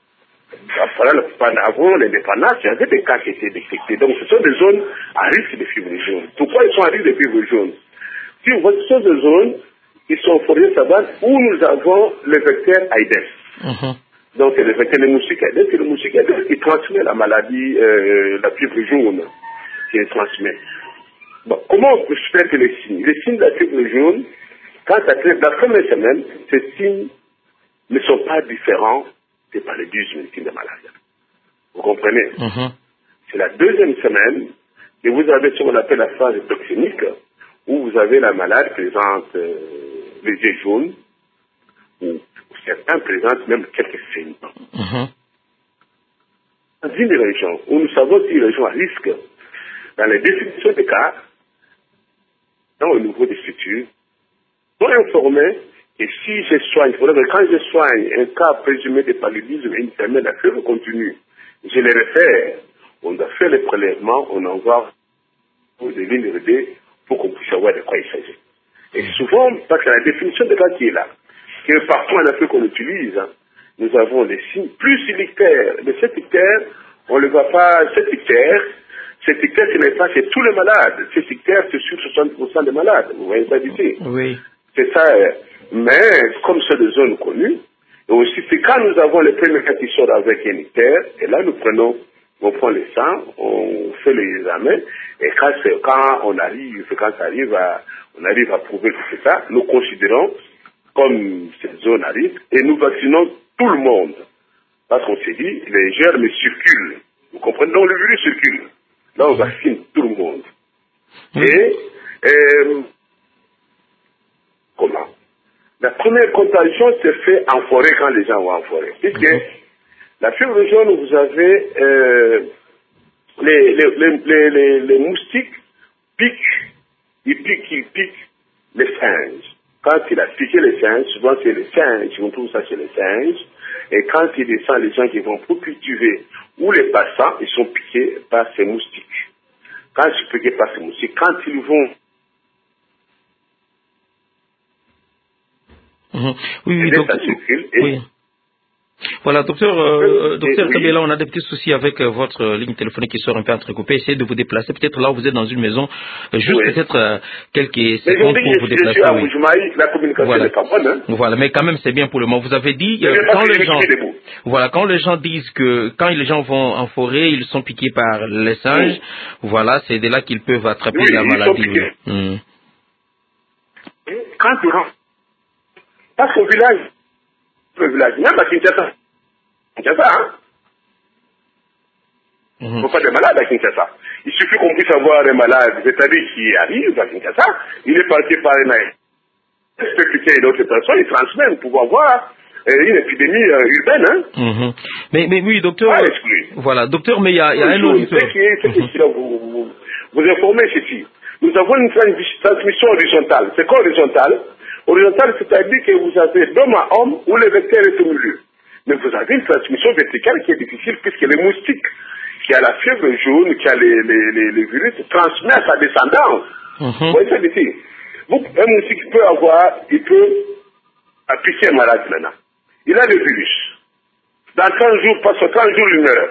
[SPEAKER 11] avant l'indépendance, il y avait des cas qui étaient détectés. Donc, ce sont des zones à risque de fièvre jaune. Pourquoi ils sont à risque de fièvre jaune? Si vous voyez, ce sont des zones qui sont formées savantes où nous avons le vecteur Aedes. Donc, c'est le vecteur, le moustique Aedes, c'est le moustique Aedes qui transmet la maladie, la fièvre jaune, qui est transmise. Bon, comment on peut faire que les signes? Les signes de la fièvre jaune, quand ça crée la première semaine, ces signes ne sont pas différents par les 12 signes de maladie. Vous comprenez? C'est la deuxième semaine que vous avez ce qu'on appelle la phase toxinique, où vous avez la malade présente les yeux jaunes, ou certains présentent même quelques saignements. Dans une région où nous savons qu'il y a une région à risque, dans les définitions des cas, au niveau des structures, sont informés. Et si je soigne, quand je soigne un cas présumé de paludisme et une semaine, la fièvre continue, je les réfère, on doit faire les prélèvements, on envoie des lignes RD pour qu'on puisse savoir de quoi il s'agit. Et souvent, parce que la définition de cas qui est là, que partout en Afrique on utilise, nous avons des signes plus ictères. Mais cet ictère, on ne le voit pas, cet ictère, ce n'est pas chez tous les malades. Cet ictère, c'est sur 60% des malades. Vous voyez ça d'ici? Oui. C'est ça. Mais, comme c'est des zones connues, et aussi c'est quand nous avons les premiers cas qui sortent avec un ictère, et là nous prenons, on prend les sangs, on fait les examens, et quand on arrive à prouver que c'est ça, nous considérons comme cette zone à risque, et nous vaccinons tout le monde. Parce qu'on s'est dit, les germes circulent. Vous comprenez? Donc le virus circule. Là on vaccine tout le monde. Et comment? La première contagion se fait en forêt quand les gens vont en forêt. Puisque la fièvre jaune, vous avez les moustiques piquent, ils piquent les singes. Quand il a piqué les singes, souvent c'est les singes, on trouve ça chez les singes. Et quand il descend, les gens qui vont pour cultiver ou les passants, ils sont piqués par ces moustiques. Quand ils sont piqués par ces moustiques, quand ils vont...
[SPEAKER 4] Oui, docteur. Oui. Voilà, docteur Kabila, on a des petits soucis avec votre ligne téléphonique qui sort un peu entrecoupée. Essayez de vous déplacer. Peut-être là où vous êtes dans une maison, juste peut-être quelques secondes pour vous déplacer.
[SPEAKER 11] Je suis à Boujmaï, la communication n'est pas bonne. Hein.
[SPEAKER 4] Voilà, mais quand même c'est bien pour le moment. Vous avez dit quand les gens disent que quand les gens vont en forêt, ils sont piqués par les singes. Voilà, c'est de là qu'ils peuvent attraper la maladie.
[SPEAKER 11] Quand tu rentres, parce qu'au village, même à Kinshasa, hein. Il ne faut pas de malades à Kinshasa. Il suffit qu'on puisse avoir un malade, c'est-à-dire qui arrive à Kinshasa, il est parti par un air. Expliquer une autre personne, il transmet pour avoir une épidémie urbaine. Hein.
[SPEAKER 4] Mais oui, docteur. Voilà, docteur, mais il y a un auditeur.
[SPEAKER 11] Vous informez ceci. Nous avons une transmission horizontale. C'est quoi horizontale? Horizontale, c'est-à-dire que vous avez d'homme à homme où le vecteur est au milieu. Mais vous avez une transmission verticale qui est difficile puisque les moustiques qui a la fièvre jaune, qui a les virus, transmet à sa descendance. Vous voyez ça ici? Un moustique il peut piquer un malade maintenant. Il a le virus. Dans 30 jours, parce que 30 jours, il meurt.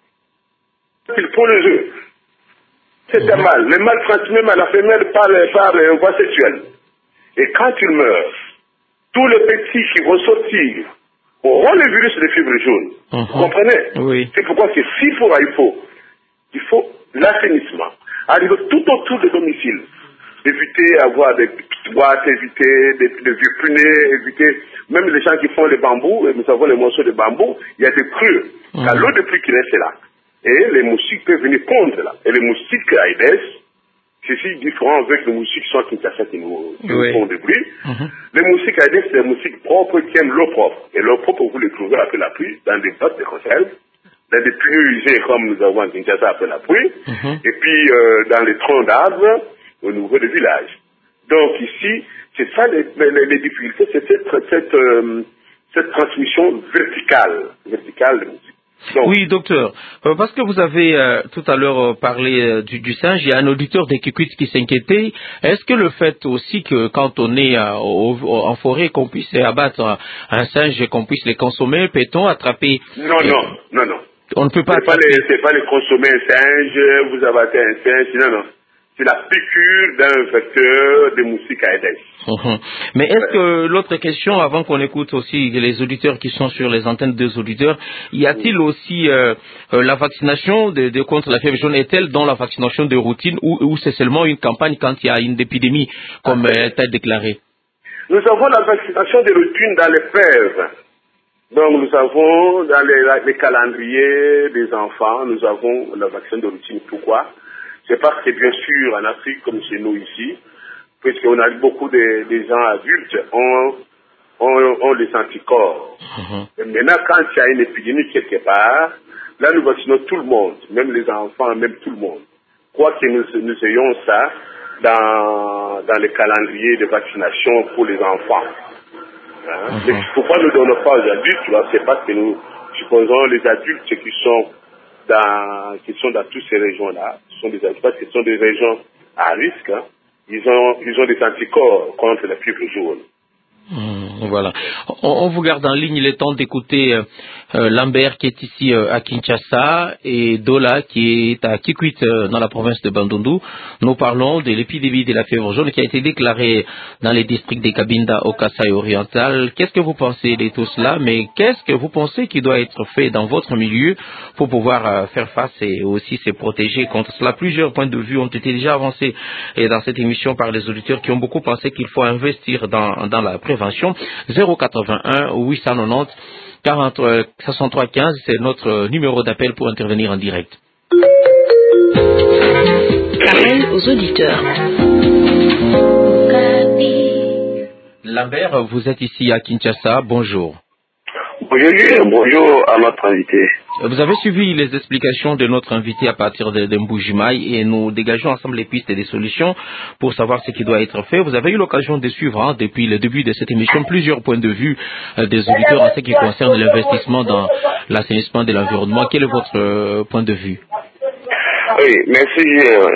[SPEAKER 11] Il pond les œufs. C'est un mâle. Le mâle transmet à la femelle par voie sexuelle. Et quand il meurt, tous les petits qui vont sortir auront le virus de fièvre jaune. Vous comprenez?
[SPEAKER 4] Oui.
[SPEAKER 11] C'est pourquoi que s'il faut, il faut l'assainissement. Arriver tout autour du domicile. Éviter avoir des boîtes, éviter des vieux punais, éviter même les gens qui font les bambous, et nous avons les morceaux de bambou, il y a des creux. Car l'eau de pluie qui reste là. Et les moustiques peuvent venir pondre là. Et les moustiques Aedes, c'est différent avec les moustiques qui sont à Kinshasa qui nous font des bruits. Les moustiques Aedes, c'est des moustiques propres qui aiment l'eau propre. Et l'eau propre, vous les trouvez après la pluie dans des boîtes de conserve, dans des puits usés comme nous avons à Kinshasa après la pluie, et puis dans les troncs d'arbres au niveau des villages. Donc ici, c'est ça les difficultés, c'est cette transmission verticale de moustiques. Donc,
[SPEAKER 4] oui, docteur. Parce que vous avez tout à l'heure parlé du singe, il y a un auditeur des Kikwit qui s'inquiétait. Est-ce que le fait aussi que quand on est en forêt, qu'on puisse abattre un singe et qu'on puisse les consommer, peut-on attraper...
[SPEAKER 11] Non.
[SPEAKER 4] On ne peut pas...
[SPEAKER 11] C'est pas les consommer un singe, vous abattez un singe, non. C'est la piqûre d'un vecteur de moustiques Aedes.
[SPEAKER 4] Mais est-ce que l'autre question, avant qu'on écoute aussi les auditeurs qui sont sur les antennes des auditeurs, y a-t-il aussi la vaccination contre la fièvre jaune est-elle dans la vaccination de routine ou c'est seulement une campagne quand il y a une épidémie comme est déclaré?
[SPEAKER 11] Nous avons la vaccination de routine dans les fèves. Donc nous avons dans les calendriers des enfants, nous avons la vaccination de routine. Pourquoi? C'est parce que bien sûr en Afrique comme chez nous ici, puisqu'on a beaucoup de gens adultes ont les anticorps. Et maintenant quand il y a une épidémie quelque part, là nous vaccinons tout le monde, même les enfants, même tout le monde. Quoi que nous ayons ça dans les calendriers de vaccination pour les enfants. Mais pourquoi nous ne donnons pas aux adultes? C'est parce que nous supposons les adultes qui sont dans toutes ces régions-là, parce que ce sont des régions à risque, hein. Ils ont des anticorps contre la fièvre jaune.
[SPEAKER 4] Voilà. On vous garde en ligne, il est temps d'écouter Lambert qui est ici à Kinshasa et Dola qui est à Kikwit dans la province de Bandundu. Nous parlons de l'épidémie de la fièvre jaune qui a été déclarée dans les districts de Cabinda au Kasaï oriental. Qu'est-ce que vous pensez de tout cela? Mais qu'est-ce que vous pensez qui doit être fait dans votre milieu pour pouvoir faire face et aussi se protéger contre cela? Plusieurs points de vue ont été déjà avancés dans cette émission par les auditeurs qui ont beaucoup pensé qu'il faut investir dans la prévention. 081 890 63 15, c'est notre numéro d'appel pour intervenir en direct.
[SPEAKER 12] Parole aux auditeurs.
[SPEAKER 4] Lambert, vous êtes ici à Kinshasa, bonjour.
[SPEAKER 13] Bonjour à notre invité.
[SPEAKER 4] Vous avez suivi les explications de notre invité à partir de Mbujimaï et nous dégageons ensemble les pistes et des solutions pour savoir ce qui doit être fait. Vous avez eu l'occasion de suivre depuis le début de cette émission plusieurs points de vue des auditeurs en ce qui concerne l'investissement dans l'assainissement de l'environnement. Quel est votre point de vue?
[SPEAKER 13] Oui, merci.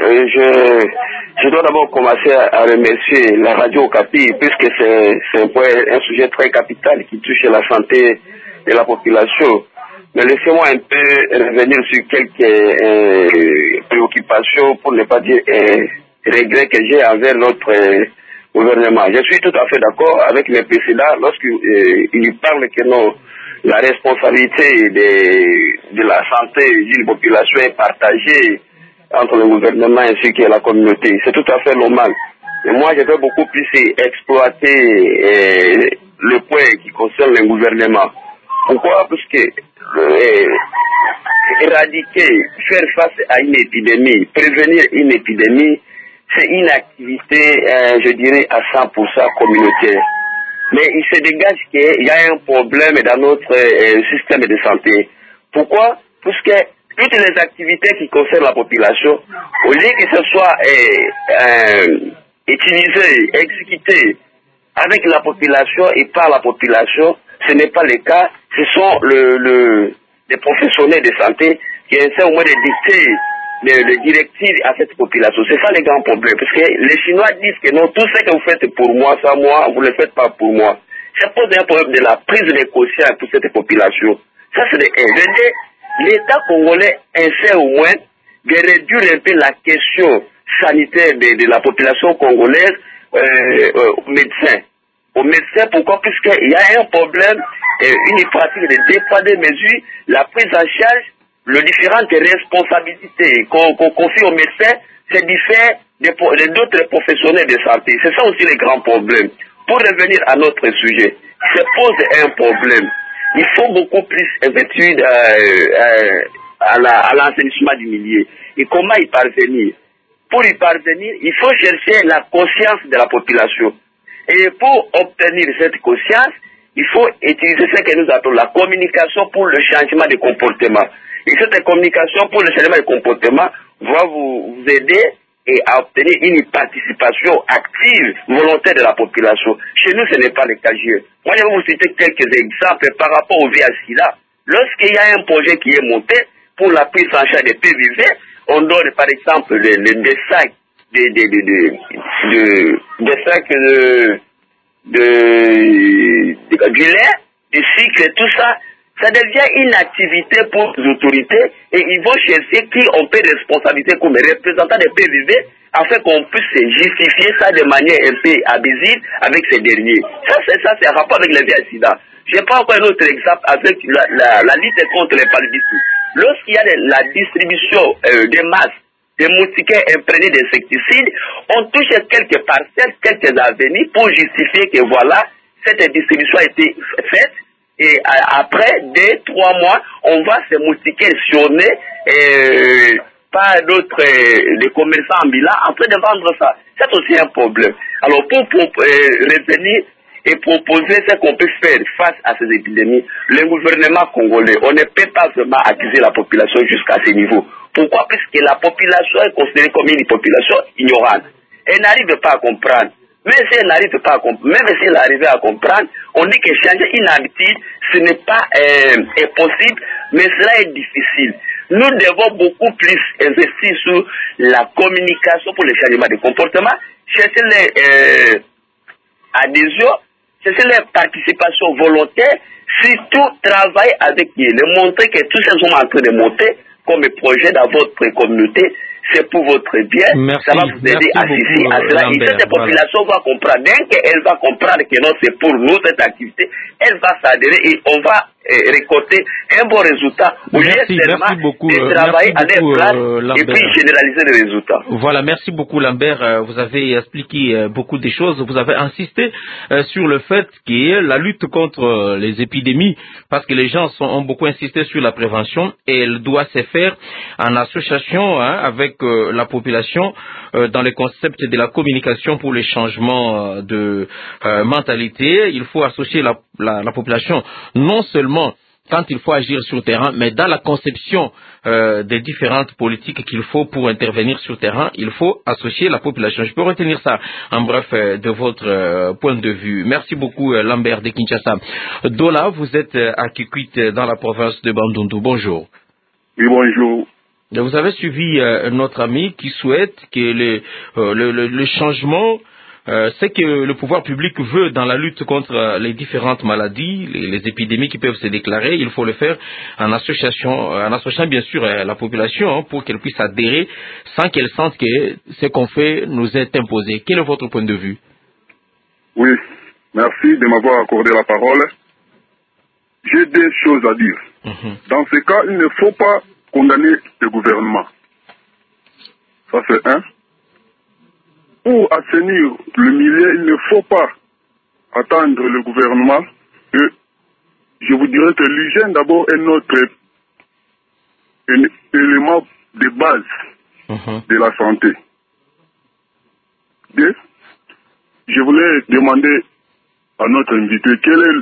[SPEAKER 13] Je dois d'abord commencer à remercier la radio Okapi puisque c'est un sujet très capital qui touche la santé de la population. Mais laissez-moi un peu revenir sur quelques préoccupations, pour ne pas dire regrets que j'ai envers notre gouvernement. Je suis tout à fait d'accord avec le président lorsqu'il parle que non, la responsabilité de la santé d'une population est partagée entre le gouvernement ainsi que la communauté. C'est tout à fait normal. Et moi, je vais beaucoup plus exploiter le point qui concerne le gouvernement. Pourquoi? Parce que éradiquer, faire face à une épidémie, prévenir une épidémie, c'est une activité, je dirais, à 100% communautaire. Mais il se dégage qu'il y a un problème dans notre système de santé. Pourquoi? Parce que toutes les activités qui concernent la population, au lieu que ce soit utilisé, exécuté avec la population et par la population, ce n'est pas le cas. Ce sont les professionnels de santé qui essaient au moins de dicter les directives à cette population. C'est ça le grand problème. Parce que les Chinois disent que non, tout ce que vous faites pour moi, sans moi, vous ne le faites pas pour moi. Ça pose un problème de la prise de conscience pour cette population. Ça, c'est l'État congolais essaie au moins de réduire un peu la question sanitaire de la population congolaise aux médecins. Aux médecins, pourquoi? Puisqu'il y a un problème, une pratique de déploiement des mesures, la prise en charge, les différentes responsabilités qu'on confie aux médecins, c'est différent d'autres professionnels de santé. C'est ça aussi le grand problème. Pour revenir à notre sujet, se pose un problème. Il faut beaucoup plus investir à l'enseignement du milieu. Et comment y parvenir? Pour y parvenir, il faut chercher la conscience de la population. Et pour obtenir cette conscience, il faut utiliser ce que nous appelons la communication pour le changement de comportement. Et cette communication pour le changement de comportement va vous aider à obtenir une participation active, volontaire de la population. Chez nous, ce n'est pas le cas. Moi, je vais vous citer quelques exemples par rapport au VIH-Sida. Lorsqu'il y a un projet qui est monté pour la prise en charge des PVV, on donne par exemple des sacs du lait, du sucre et tout ça. Ça devient une activité pour les autorités et ils vont chercher qui on peut responsabiliser comme représentant des PVV afin qu'on puisse justifier ça de manière un peu abusive avec ces derniers. Ça c'est un rapport avec le VIH-Sida. Je prends encore un autre exemple avec la lutte contre les paludisme. Lorsqu'il y a la distribution des masses, des moustiquaires imprégnés d'insecticides, on touche quelques parcelles, quelques avenues pour justifier que voilà, cette distribution a été faite. Et après 2-3 mois, on va se moustiquer sionner par d'autres des commerçants ambulants en train de vendre ça. C'est aussi un problème. Alors pour revenir et proposer ce qu'on peut faire face à ces épidémies, le gouvernement congolais, on ne peut pas vraiment accuser la population jusqu'à ce niveau. Pourquoi? Puisque la population est considérée comme une population ignorante. Elle n'arrive pas à comprendre. Même si elle n'arrive pas à comprendre, même si elle arrivait à comprendre, on dit que changer une habitude, ce n'est pas impossible, mais cela est difficile. Nous devons beaucoup plus investir sur la communication pour le changement de comportement, chercher les adhésions, chercher les participations volontaires, surtout travailler avec eux, leur montrer que tout ce sont en train de monter comme projet dans votre communauté, c'est pour votre bien, merci, ça va vous aider à assister à cela. Lambert, et cette population va comprendre, dès qu'elle va comprendre que non, c'est pour nous cette activité, elle va s'adhérer et on va récolter un bon résultat. Au lieu seulement de travailler à des places et puis généraliser les résultats.
[SPEAKER 4] Voilà, merci beaucoup Lambert. Vous avez expliqué beaucoup de choses. Vous avez insisté sur le fait que la lutte contre les épidémies, parce que les gens ont beaucoup insisté sur la prévention et elle doit se faire en association avec la population dans le concept de la communication pour les changements de mentalité. Il faut associer la population non seulement quand il faut agir sur terrain, mais dans la conception des différentes politiques qu'il faut pour intervenir sur terrain, il faut associer la population. Je peux retenir ça en bref de votre point de vue. Merci beaucoup Lambert de Kinshasa. Dola, vous êtes à Kikwit dans la province de Bandundu. Bonjour.
[SPEAKER 14] Oui, bonjour.
[SPEAKER 4] Vous avez suivi notre ami qui souhaite que le changement, c'est que le pouvoir public veut dans la lutte contre les différentes maladies, les épidémies qui peuvent se déclarer, il faut le faire en associant bien sûr la population pour qu'elle puisse adhérer sans qu'elle sente que ce qu'on fait nous est imposé. Quel est votre point de vue?
[SPEAKER 14] Oui, merci de m'avoir accordé la parole. J'ai des choses à dire. Dans ce cas, il ne faut pas condamner le gouvernement. Ça c'est un. Pour assainir le milieu, il ne faut pas attendre le gouvernement. Je vous dirais que l'hygiène d'abord est notre élément de base de la santé. Deux, je voulais demander à notre invité quel est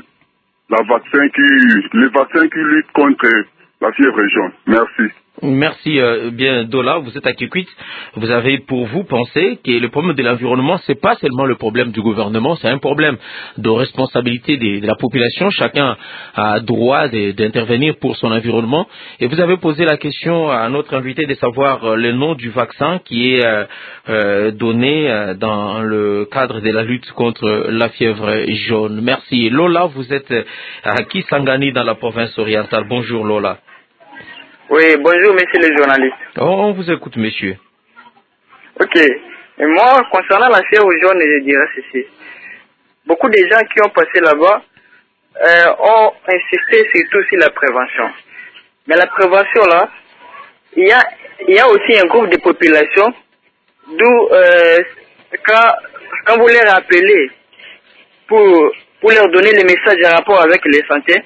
[SPEAKER 14] le vaccin qui lutte contre la fièvre jaune. Merci.
[SPEAKER 4] Merci bien Dola, vous êtes à Kikwit. Vous avez pour vous pensé que le problème de l'environnement, c'est pas seulement le problème du gouvernement, c'est un problème de responsabilité de la population. Chacun a droit d'intervenir pour son environnement. Et vous avez posé la question à notre invité de savoir le nom du vaccin qui est donné dans le cadre de la lutte contre la fièvre jaune. Merci. Lola, vous êtes à Kisangani dans la province orientale. Bonjour Lola.
[SPEAKER 15] Oui, bonjour monsieur le journaliste.
[SPEAKER 4] On vous écoute monsieur.
[SPEAKER 15] Ok. Et moi, concernant la fièvre jaune, je dirais ceci. Beaucoup de gens qui ont passé là-bas ont insisté surtout sur la prévention. Mais la prévention là, il y a aussi un groupe de population d'où quand vous les rappelez pour leur donner les messages en rapport avec les santé,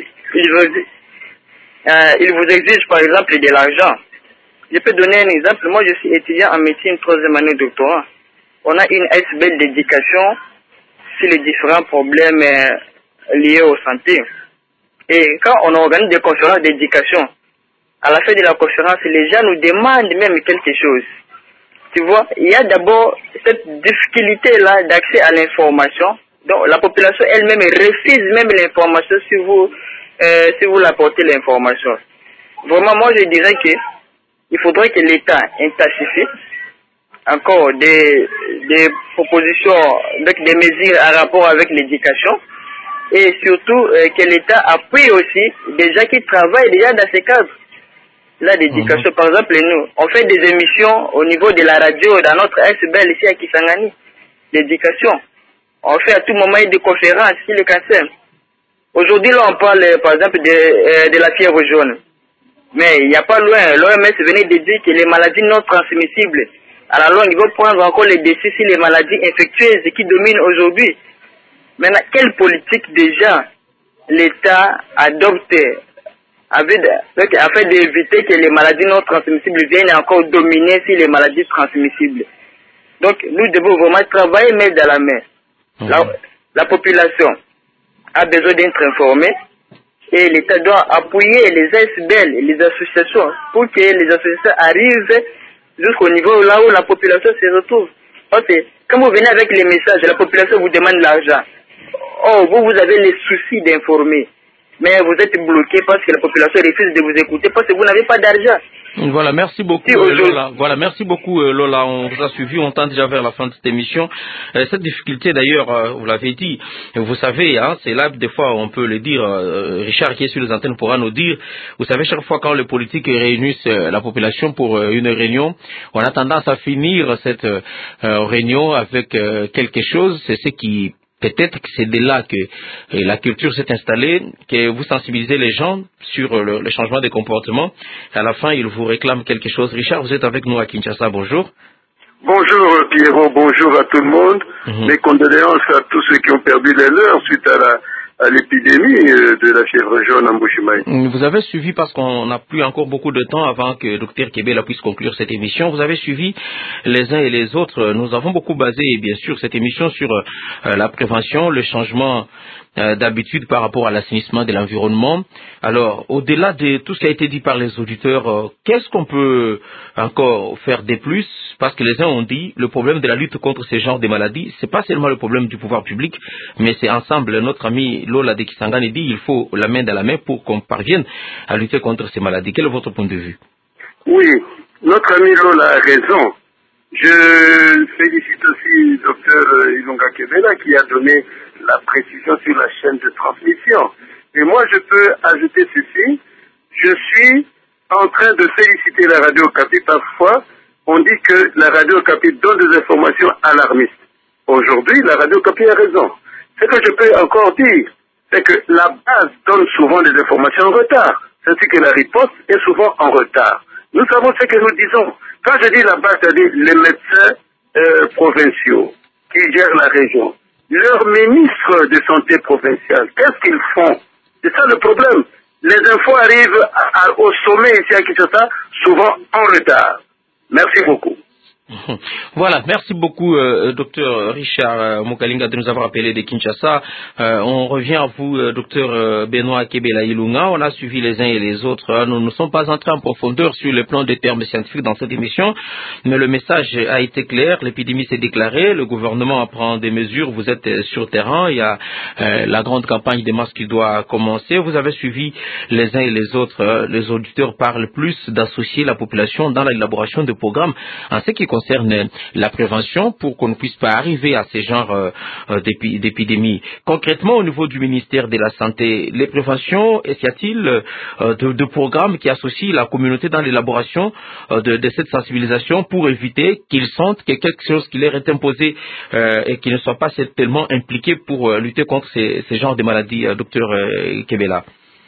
[SPEAKER 15] ils vous exigent par exemple de l'argent. Je peux donner un exemple. Moi, je suis étudiant en médecine 3e année doctorat. On a une ASBL d'éducation sur les différents problèmes liés aux santé. Et quand on organise des conférences d'éducation, à la fin de la conférence, les gens nous demandent même quelque chose. Tu vois, il y a d'abord cette difficulté-là d'accès à l'information. Donc, la population elle-même refuse même l'information si vous l'apportez l'information. Vraiment, moi, je dirais que il faudrait que l'État intensifie encore des propositions, donc des mesures en rapport avec l'éducation. Et surtout, que l'État appuie aussi des gens qui travaillent déjà dans ces cadres. Là, d'éducation, par exemple, nous, on fait des émissions au niveau de la radio, dans notre SBL ici à Kisangani, d'éducation. On fait à tout moment des conférences sur le cancer. Aujourd'hui, là, on parle, par exemple, de la fièvre jaune. Mais il n'y a pas loin, l'OMS venait de dire que les maladies non transmissibles, à la longue, ils vont prendre encore les décès sur les maladies infectieuses qui dominent aujourd'hui. Maintenant, quelle politique déjà l'État adopte afin d'éviter que les maladies non transmissibles viennent encore dominer sur les maladies transmissibles? Donc, nous devons vraiment travailler main dans la main. La population a besoin d'être informée et l'État doit appuyer les ASBL et les associations pour que les associations arrivent jusqu'au niveau là où la population se retrouve. Parce que quand vous venez avec les messages, la population vous demande l'argent. Oh, vous avez les soucis d'informer. Mais vous êtes bloqué parce que la population refuse de vous écouter parce que vous n'avez pas d'argent.
[SPEAKER 4] Voilà, merci beaucoup Lola. Voilà, merci beaucoup Lola. On vous a suivi, on tend déjà vers la fin de cette émission. Cette difficulté d'ailleurs, vous l'avez dit, vous savez, hein, c'est là des fois on peut le dire. Richard qui est sur les antennes pourra nous dire. Vous savez, chaque fois quand les politiques réunissent la population pour une réunion, on a tendance à finir cette réunion avec quelque chose. C'est ce qui peut-être que c'est de là que la culture s'est installée, que vous sensibilisez les gens sur le changement des comportements. À la fin, ils vous réclament quelque chose. Richard, vous êtes avec nous à Kinshasa. Bonjour.
[SPEAKER 11] Bonjour Pierrot, bonjour à tout le monde. Mes condoléances à tous ceux qui ont perdu les leurs suite à l'épidémie de la fièvre jaune en Bushimai.
[SPEAKER 4] Vous avez suivi, parce qu'on n'a plus encore beaucoup de temps avant que Dr Kebela puisse conclure cette émission, vous avez suivi les uns et les autres. Nous avons beaucoup basé, bien sûr, cette émission sur la prévention, le changement d'habitude par rapport à l'assainissement de l'environnement. Alors, au-delà de tout ce qui a été dit par les auditeurs, qu'est-ce qu'on peut encore faire de plus? Parce que les uns ont dit, le problème de la lutte contre ce genre de maladies, c'est pas seulement le problème du pouvoir public, mais c'est ensemble. Notre ami Lola de Kisangani dit, il faut la main dans la main pour qu'on parvienne à lutter contre ces maladies. Quel est votre point de vue?
[SPEAKER 16] Oui, notre ami Lola a raison. Je félicite aussi le docteur Ilunga Kebela qui a donné la précision sur la chaîne de transmission. Et moi, je peux ajouter ceci. Je suis en train de féliciter la Radio Okapi. Parfois, on dit que la Radio Okapi donne des informations alarmistes. Aujourd'hui, la Radio Okapi a raison. Ce que je peux encore dire, c'est que la base donne souvent des informations en retard. C'est-à-dire que la riposte est souvent en retard. Nous savons ce que nous disons. Quand je dis la base, c'est-à-dire les médecins provinciaux qui gèrent la région, leurs ministres de santé provinciale, qu'est-ce qu'ils font? C'est ça le problème. Les infos arrivent au sommet ici à Kinshasa, souvent en retard. Merci beaucoup.
[SPEAKER 4] Voilà, merci beaucoup docteur Richard Mukalinga de nous avoir appelé de Kinshasa. On revient à vous docteur Benoît Kebela Ilunga. On a suivi les uns et les autres. Nous ne sommes pas entrés en profondeur sur le plan des termes scientifiques dans cette émission, mais le message a été clair. L'épidémie s'est déclarée, le gouvernement prend des mesures, vous êtes sur terrain, il y a la grande campagne des masques qui doit commencer. Vous avez suivi les uns et les autres. Les auditeurs parlent plus d'associer la population dans l'élaboration de programmes en ce qui concerne la prévention pour qu'on ne puisse pas arriver à ces genres d'épidémies. Concrètement, au niveau du ministère de la Santé, les préventions, y a-t-il de programmes qui associent la communauté dans l'élaboration de cette sensibilisation pour éviter qu'ils sentent que quelque chose qui leur est imposé et qu'ils ne soient pas tellement impliqués pour lutter contre ces genres de maladies, docteur Kebela?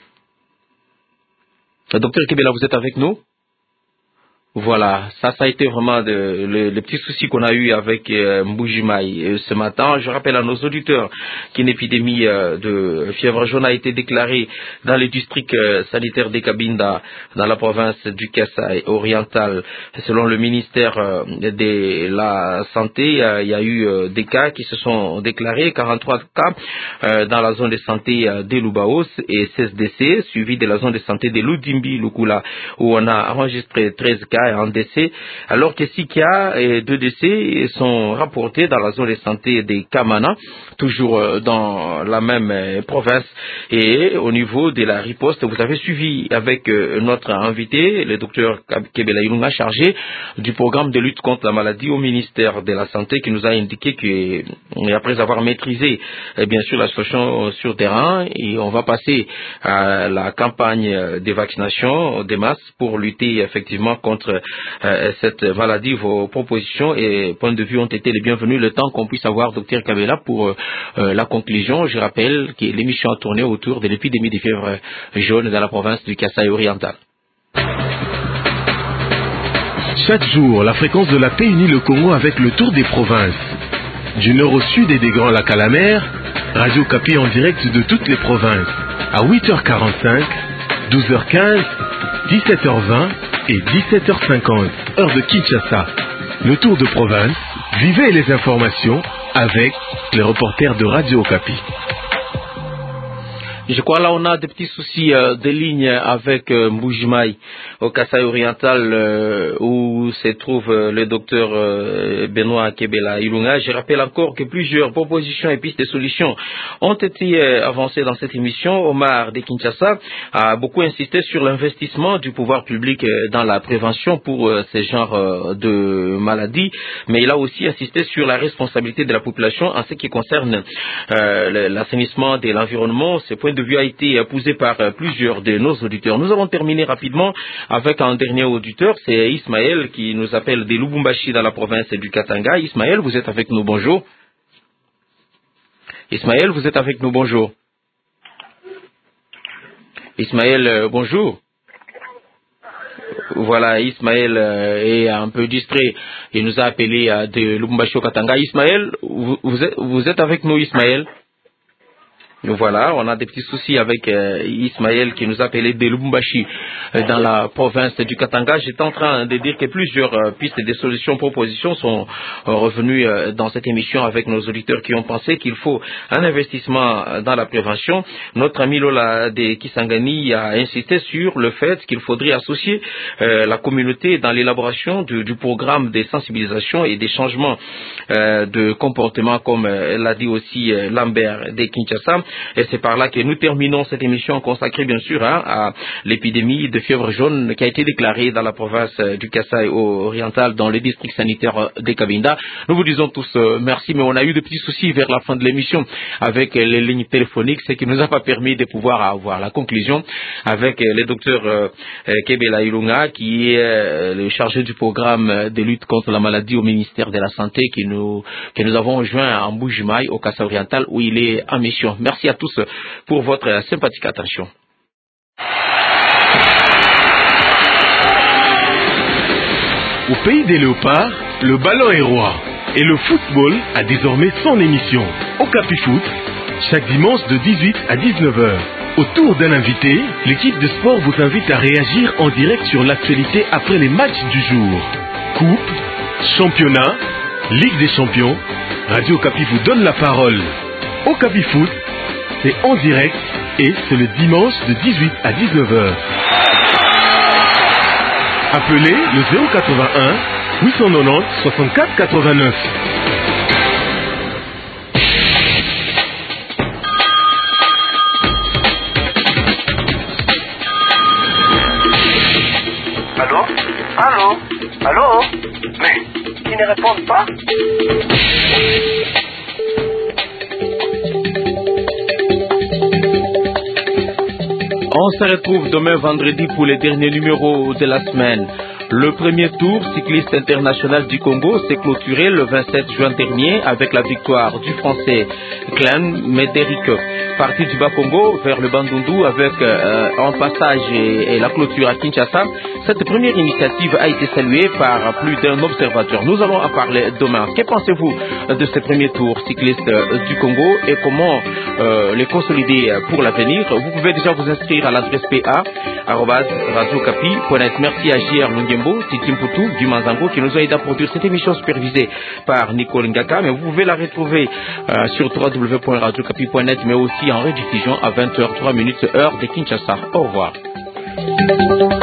[SPEAKER 4] Docteur Kebela, vous êtes avec nous? Voilà, ça a été vraiment le petit souci qu'on a eu avec Mbujimai ce matin. Je rappelle à nos auditeurs qu'une épidémie de fièvre jaune a été déclarée dans le district sanitaire de Cabinda, dans la province du Kasaï oriental. Selon le ministère de la Santé, il y a eu des cas qui se sont déclarés, 43 cas dans la zone de santé de Lubaos et 16 décès, suivi de la zone de santé de Ludimbi, Lukula, où on a enregistré 13 cas en décès, alors que 6 cas et 2 décès sont rapportés dans la zone de santé des Kamana, toujours dans la même province. Et au niveau de la riposte, vous avez suivi avec notre invité, le docteur Kebela Ilunga, chargé du programme de lutte contre la maladie au ministère de la Santé, qui nous a indiqué que, après avoir maîtrisé bien sûr la situation sur terrain, et on va passer à la campagne de vaccination des masses pour lutter effectivement contre cette maladie. Vos propositions et points de vue ont été les bienvenus. Le temps qu'on puisse avoir docteur Kebela pour la conclusion, je rappelle que l'émission a tourné autour de l'épidémie de fièvre jaune dans la province du Kasaï oriental.
[SPEAKER 5] Chaque jour, la fréquence de la paix unit le Congo avec le tour des provinces. Du nord au sud et des Grands Lacs à la mer, Radio Okapi en direct de toutes les provinces. À 8h45, 12h15, 17h20 et 17h50, heure de Kinshasa. Le tour de province, vivez les informations avec les reporters de Radio Okapi.
[SPEAKER 4] Je crois là on a des petits soucis de ligne avec Mbujimai au Kasaï oriental où se trouve le docteur Benoît Kebela Ilunga. Je rappelle encore que plusieurs propositions et pistes de solutions ont été avancées dans cette émission. Omar de Kinshasa a beaucoup insisté sur l'investissement du pouvoir public dans la prévention pour ces genres de maladies, mais il a aussi insisté sur la responsabilité de la population en ce qui concerne l'assainissement de l'environnement. Ces points de vue a été posé par plusieurs de nos auditeurs. Nous allons terminer rapidement avec un dernier auditeur, c'est Ismaël qui nous appelle de Lubumbashi dans la province du Katanga. Ismaël, vous êtes avec nous, bonjour. Ismaël, vous êtes avec nous, bonjour. Ismaël, bonjour. Voilà, Ismaël est un peu distrait. Il nous a appelé de Lubumbashi au Katanga. Ismaël, vous êtes avec nous, Ismaël? Voilà, on a des petits soucis avec Ismaël qui nous a appelé de Lubumbashi dans la province du Katanga. J'étais en train de dire que plusieurs pistes de solutions, propositions sont revenues dans cette émission avec nos auditeurs qui ont pensé qu'il faut un investissement dans la prévention. Notre ami Lola de Kisangani a insisté sur le fait qu'il faudrait associer la communauté dans l'élaboration du programme de sensibilisation et des changements de comportement, comme l'a dit aussi Lambert de Kinshasa. Et c'est par là que nous terminons cette émission consacrée bien sûr à l'épidémie de fièvre jaune qui a été déclarée dans la province du Kasaï oriental dans le district sanitaire de Cabinda. Nous vous disons tous merci, mais on a eu de petits soucis vers la fin de l'émission avec les lignes téléphoniques, ce qui nous a pas permis de pouvoir avoir la conclusion avec le docteur Kebela Ilunga qui est le chargé du programme de lutte contre la maladie au ministère de la Santé que nous avons rejoint en Mbuji-Mayi au Kasaï oriental où il est en mission. Merci à tous pour votre sympathique attention.
[SPEAKER 5] Au pays des léopards, le ballon est roi et le football a désormais son émission. Au Okapi Foot, chaque dimanche de 18 à 19h. Autour d'un invité, l'équipe de sport vous invite à réagir en direct sur l'actualité après les matchs du jour. Coupe, championnat, Ligue des champions, Radio Okapi vous donne la parole. Okapi Foot, c'est en direct et c'est le dimanche de 18 à 19h. Appelez le 081 890 64 89.
[SPEAKER 16] Allô? Allô? Allô? Mais, ils ne répondent pas?
[SPEAKER 4] On se retrouve demain vendredi pour le dernier numéro de la semaine. Le premier tour cycliste international du Congo s'est clôturé le 27 juin dernier avec la victoire du Français Clan Médéric, parti du Bas-Congo vers le Bandundu avec un passage et la clôture à Kinshasa. Cette première initiative a été saluée par plus d'un observateur. Nous allons en parler demain. Que pensez-vous de ce premier tour cycliste du Congo et comment les consolider pour l'avenir? Vous pouvez déjà vous inscrire à l'adresse pa@radiocapi.net. Merci à JR Lungembo, Titi Mputu, du Manzango qui nous a aidé à produire cette émission supervisée par Nicole Ngaka. Mais vous pouvez la retrouver sur www.radiocapi.net mais aussi en rediffusion à 20h03 heure de Kinshasa. Au revoir.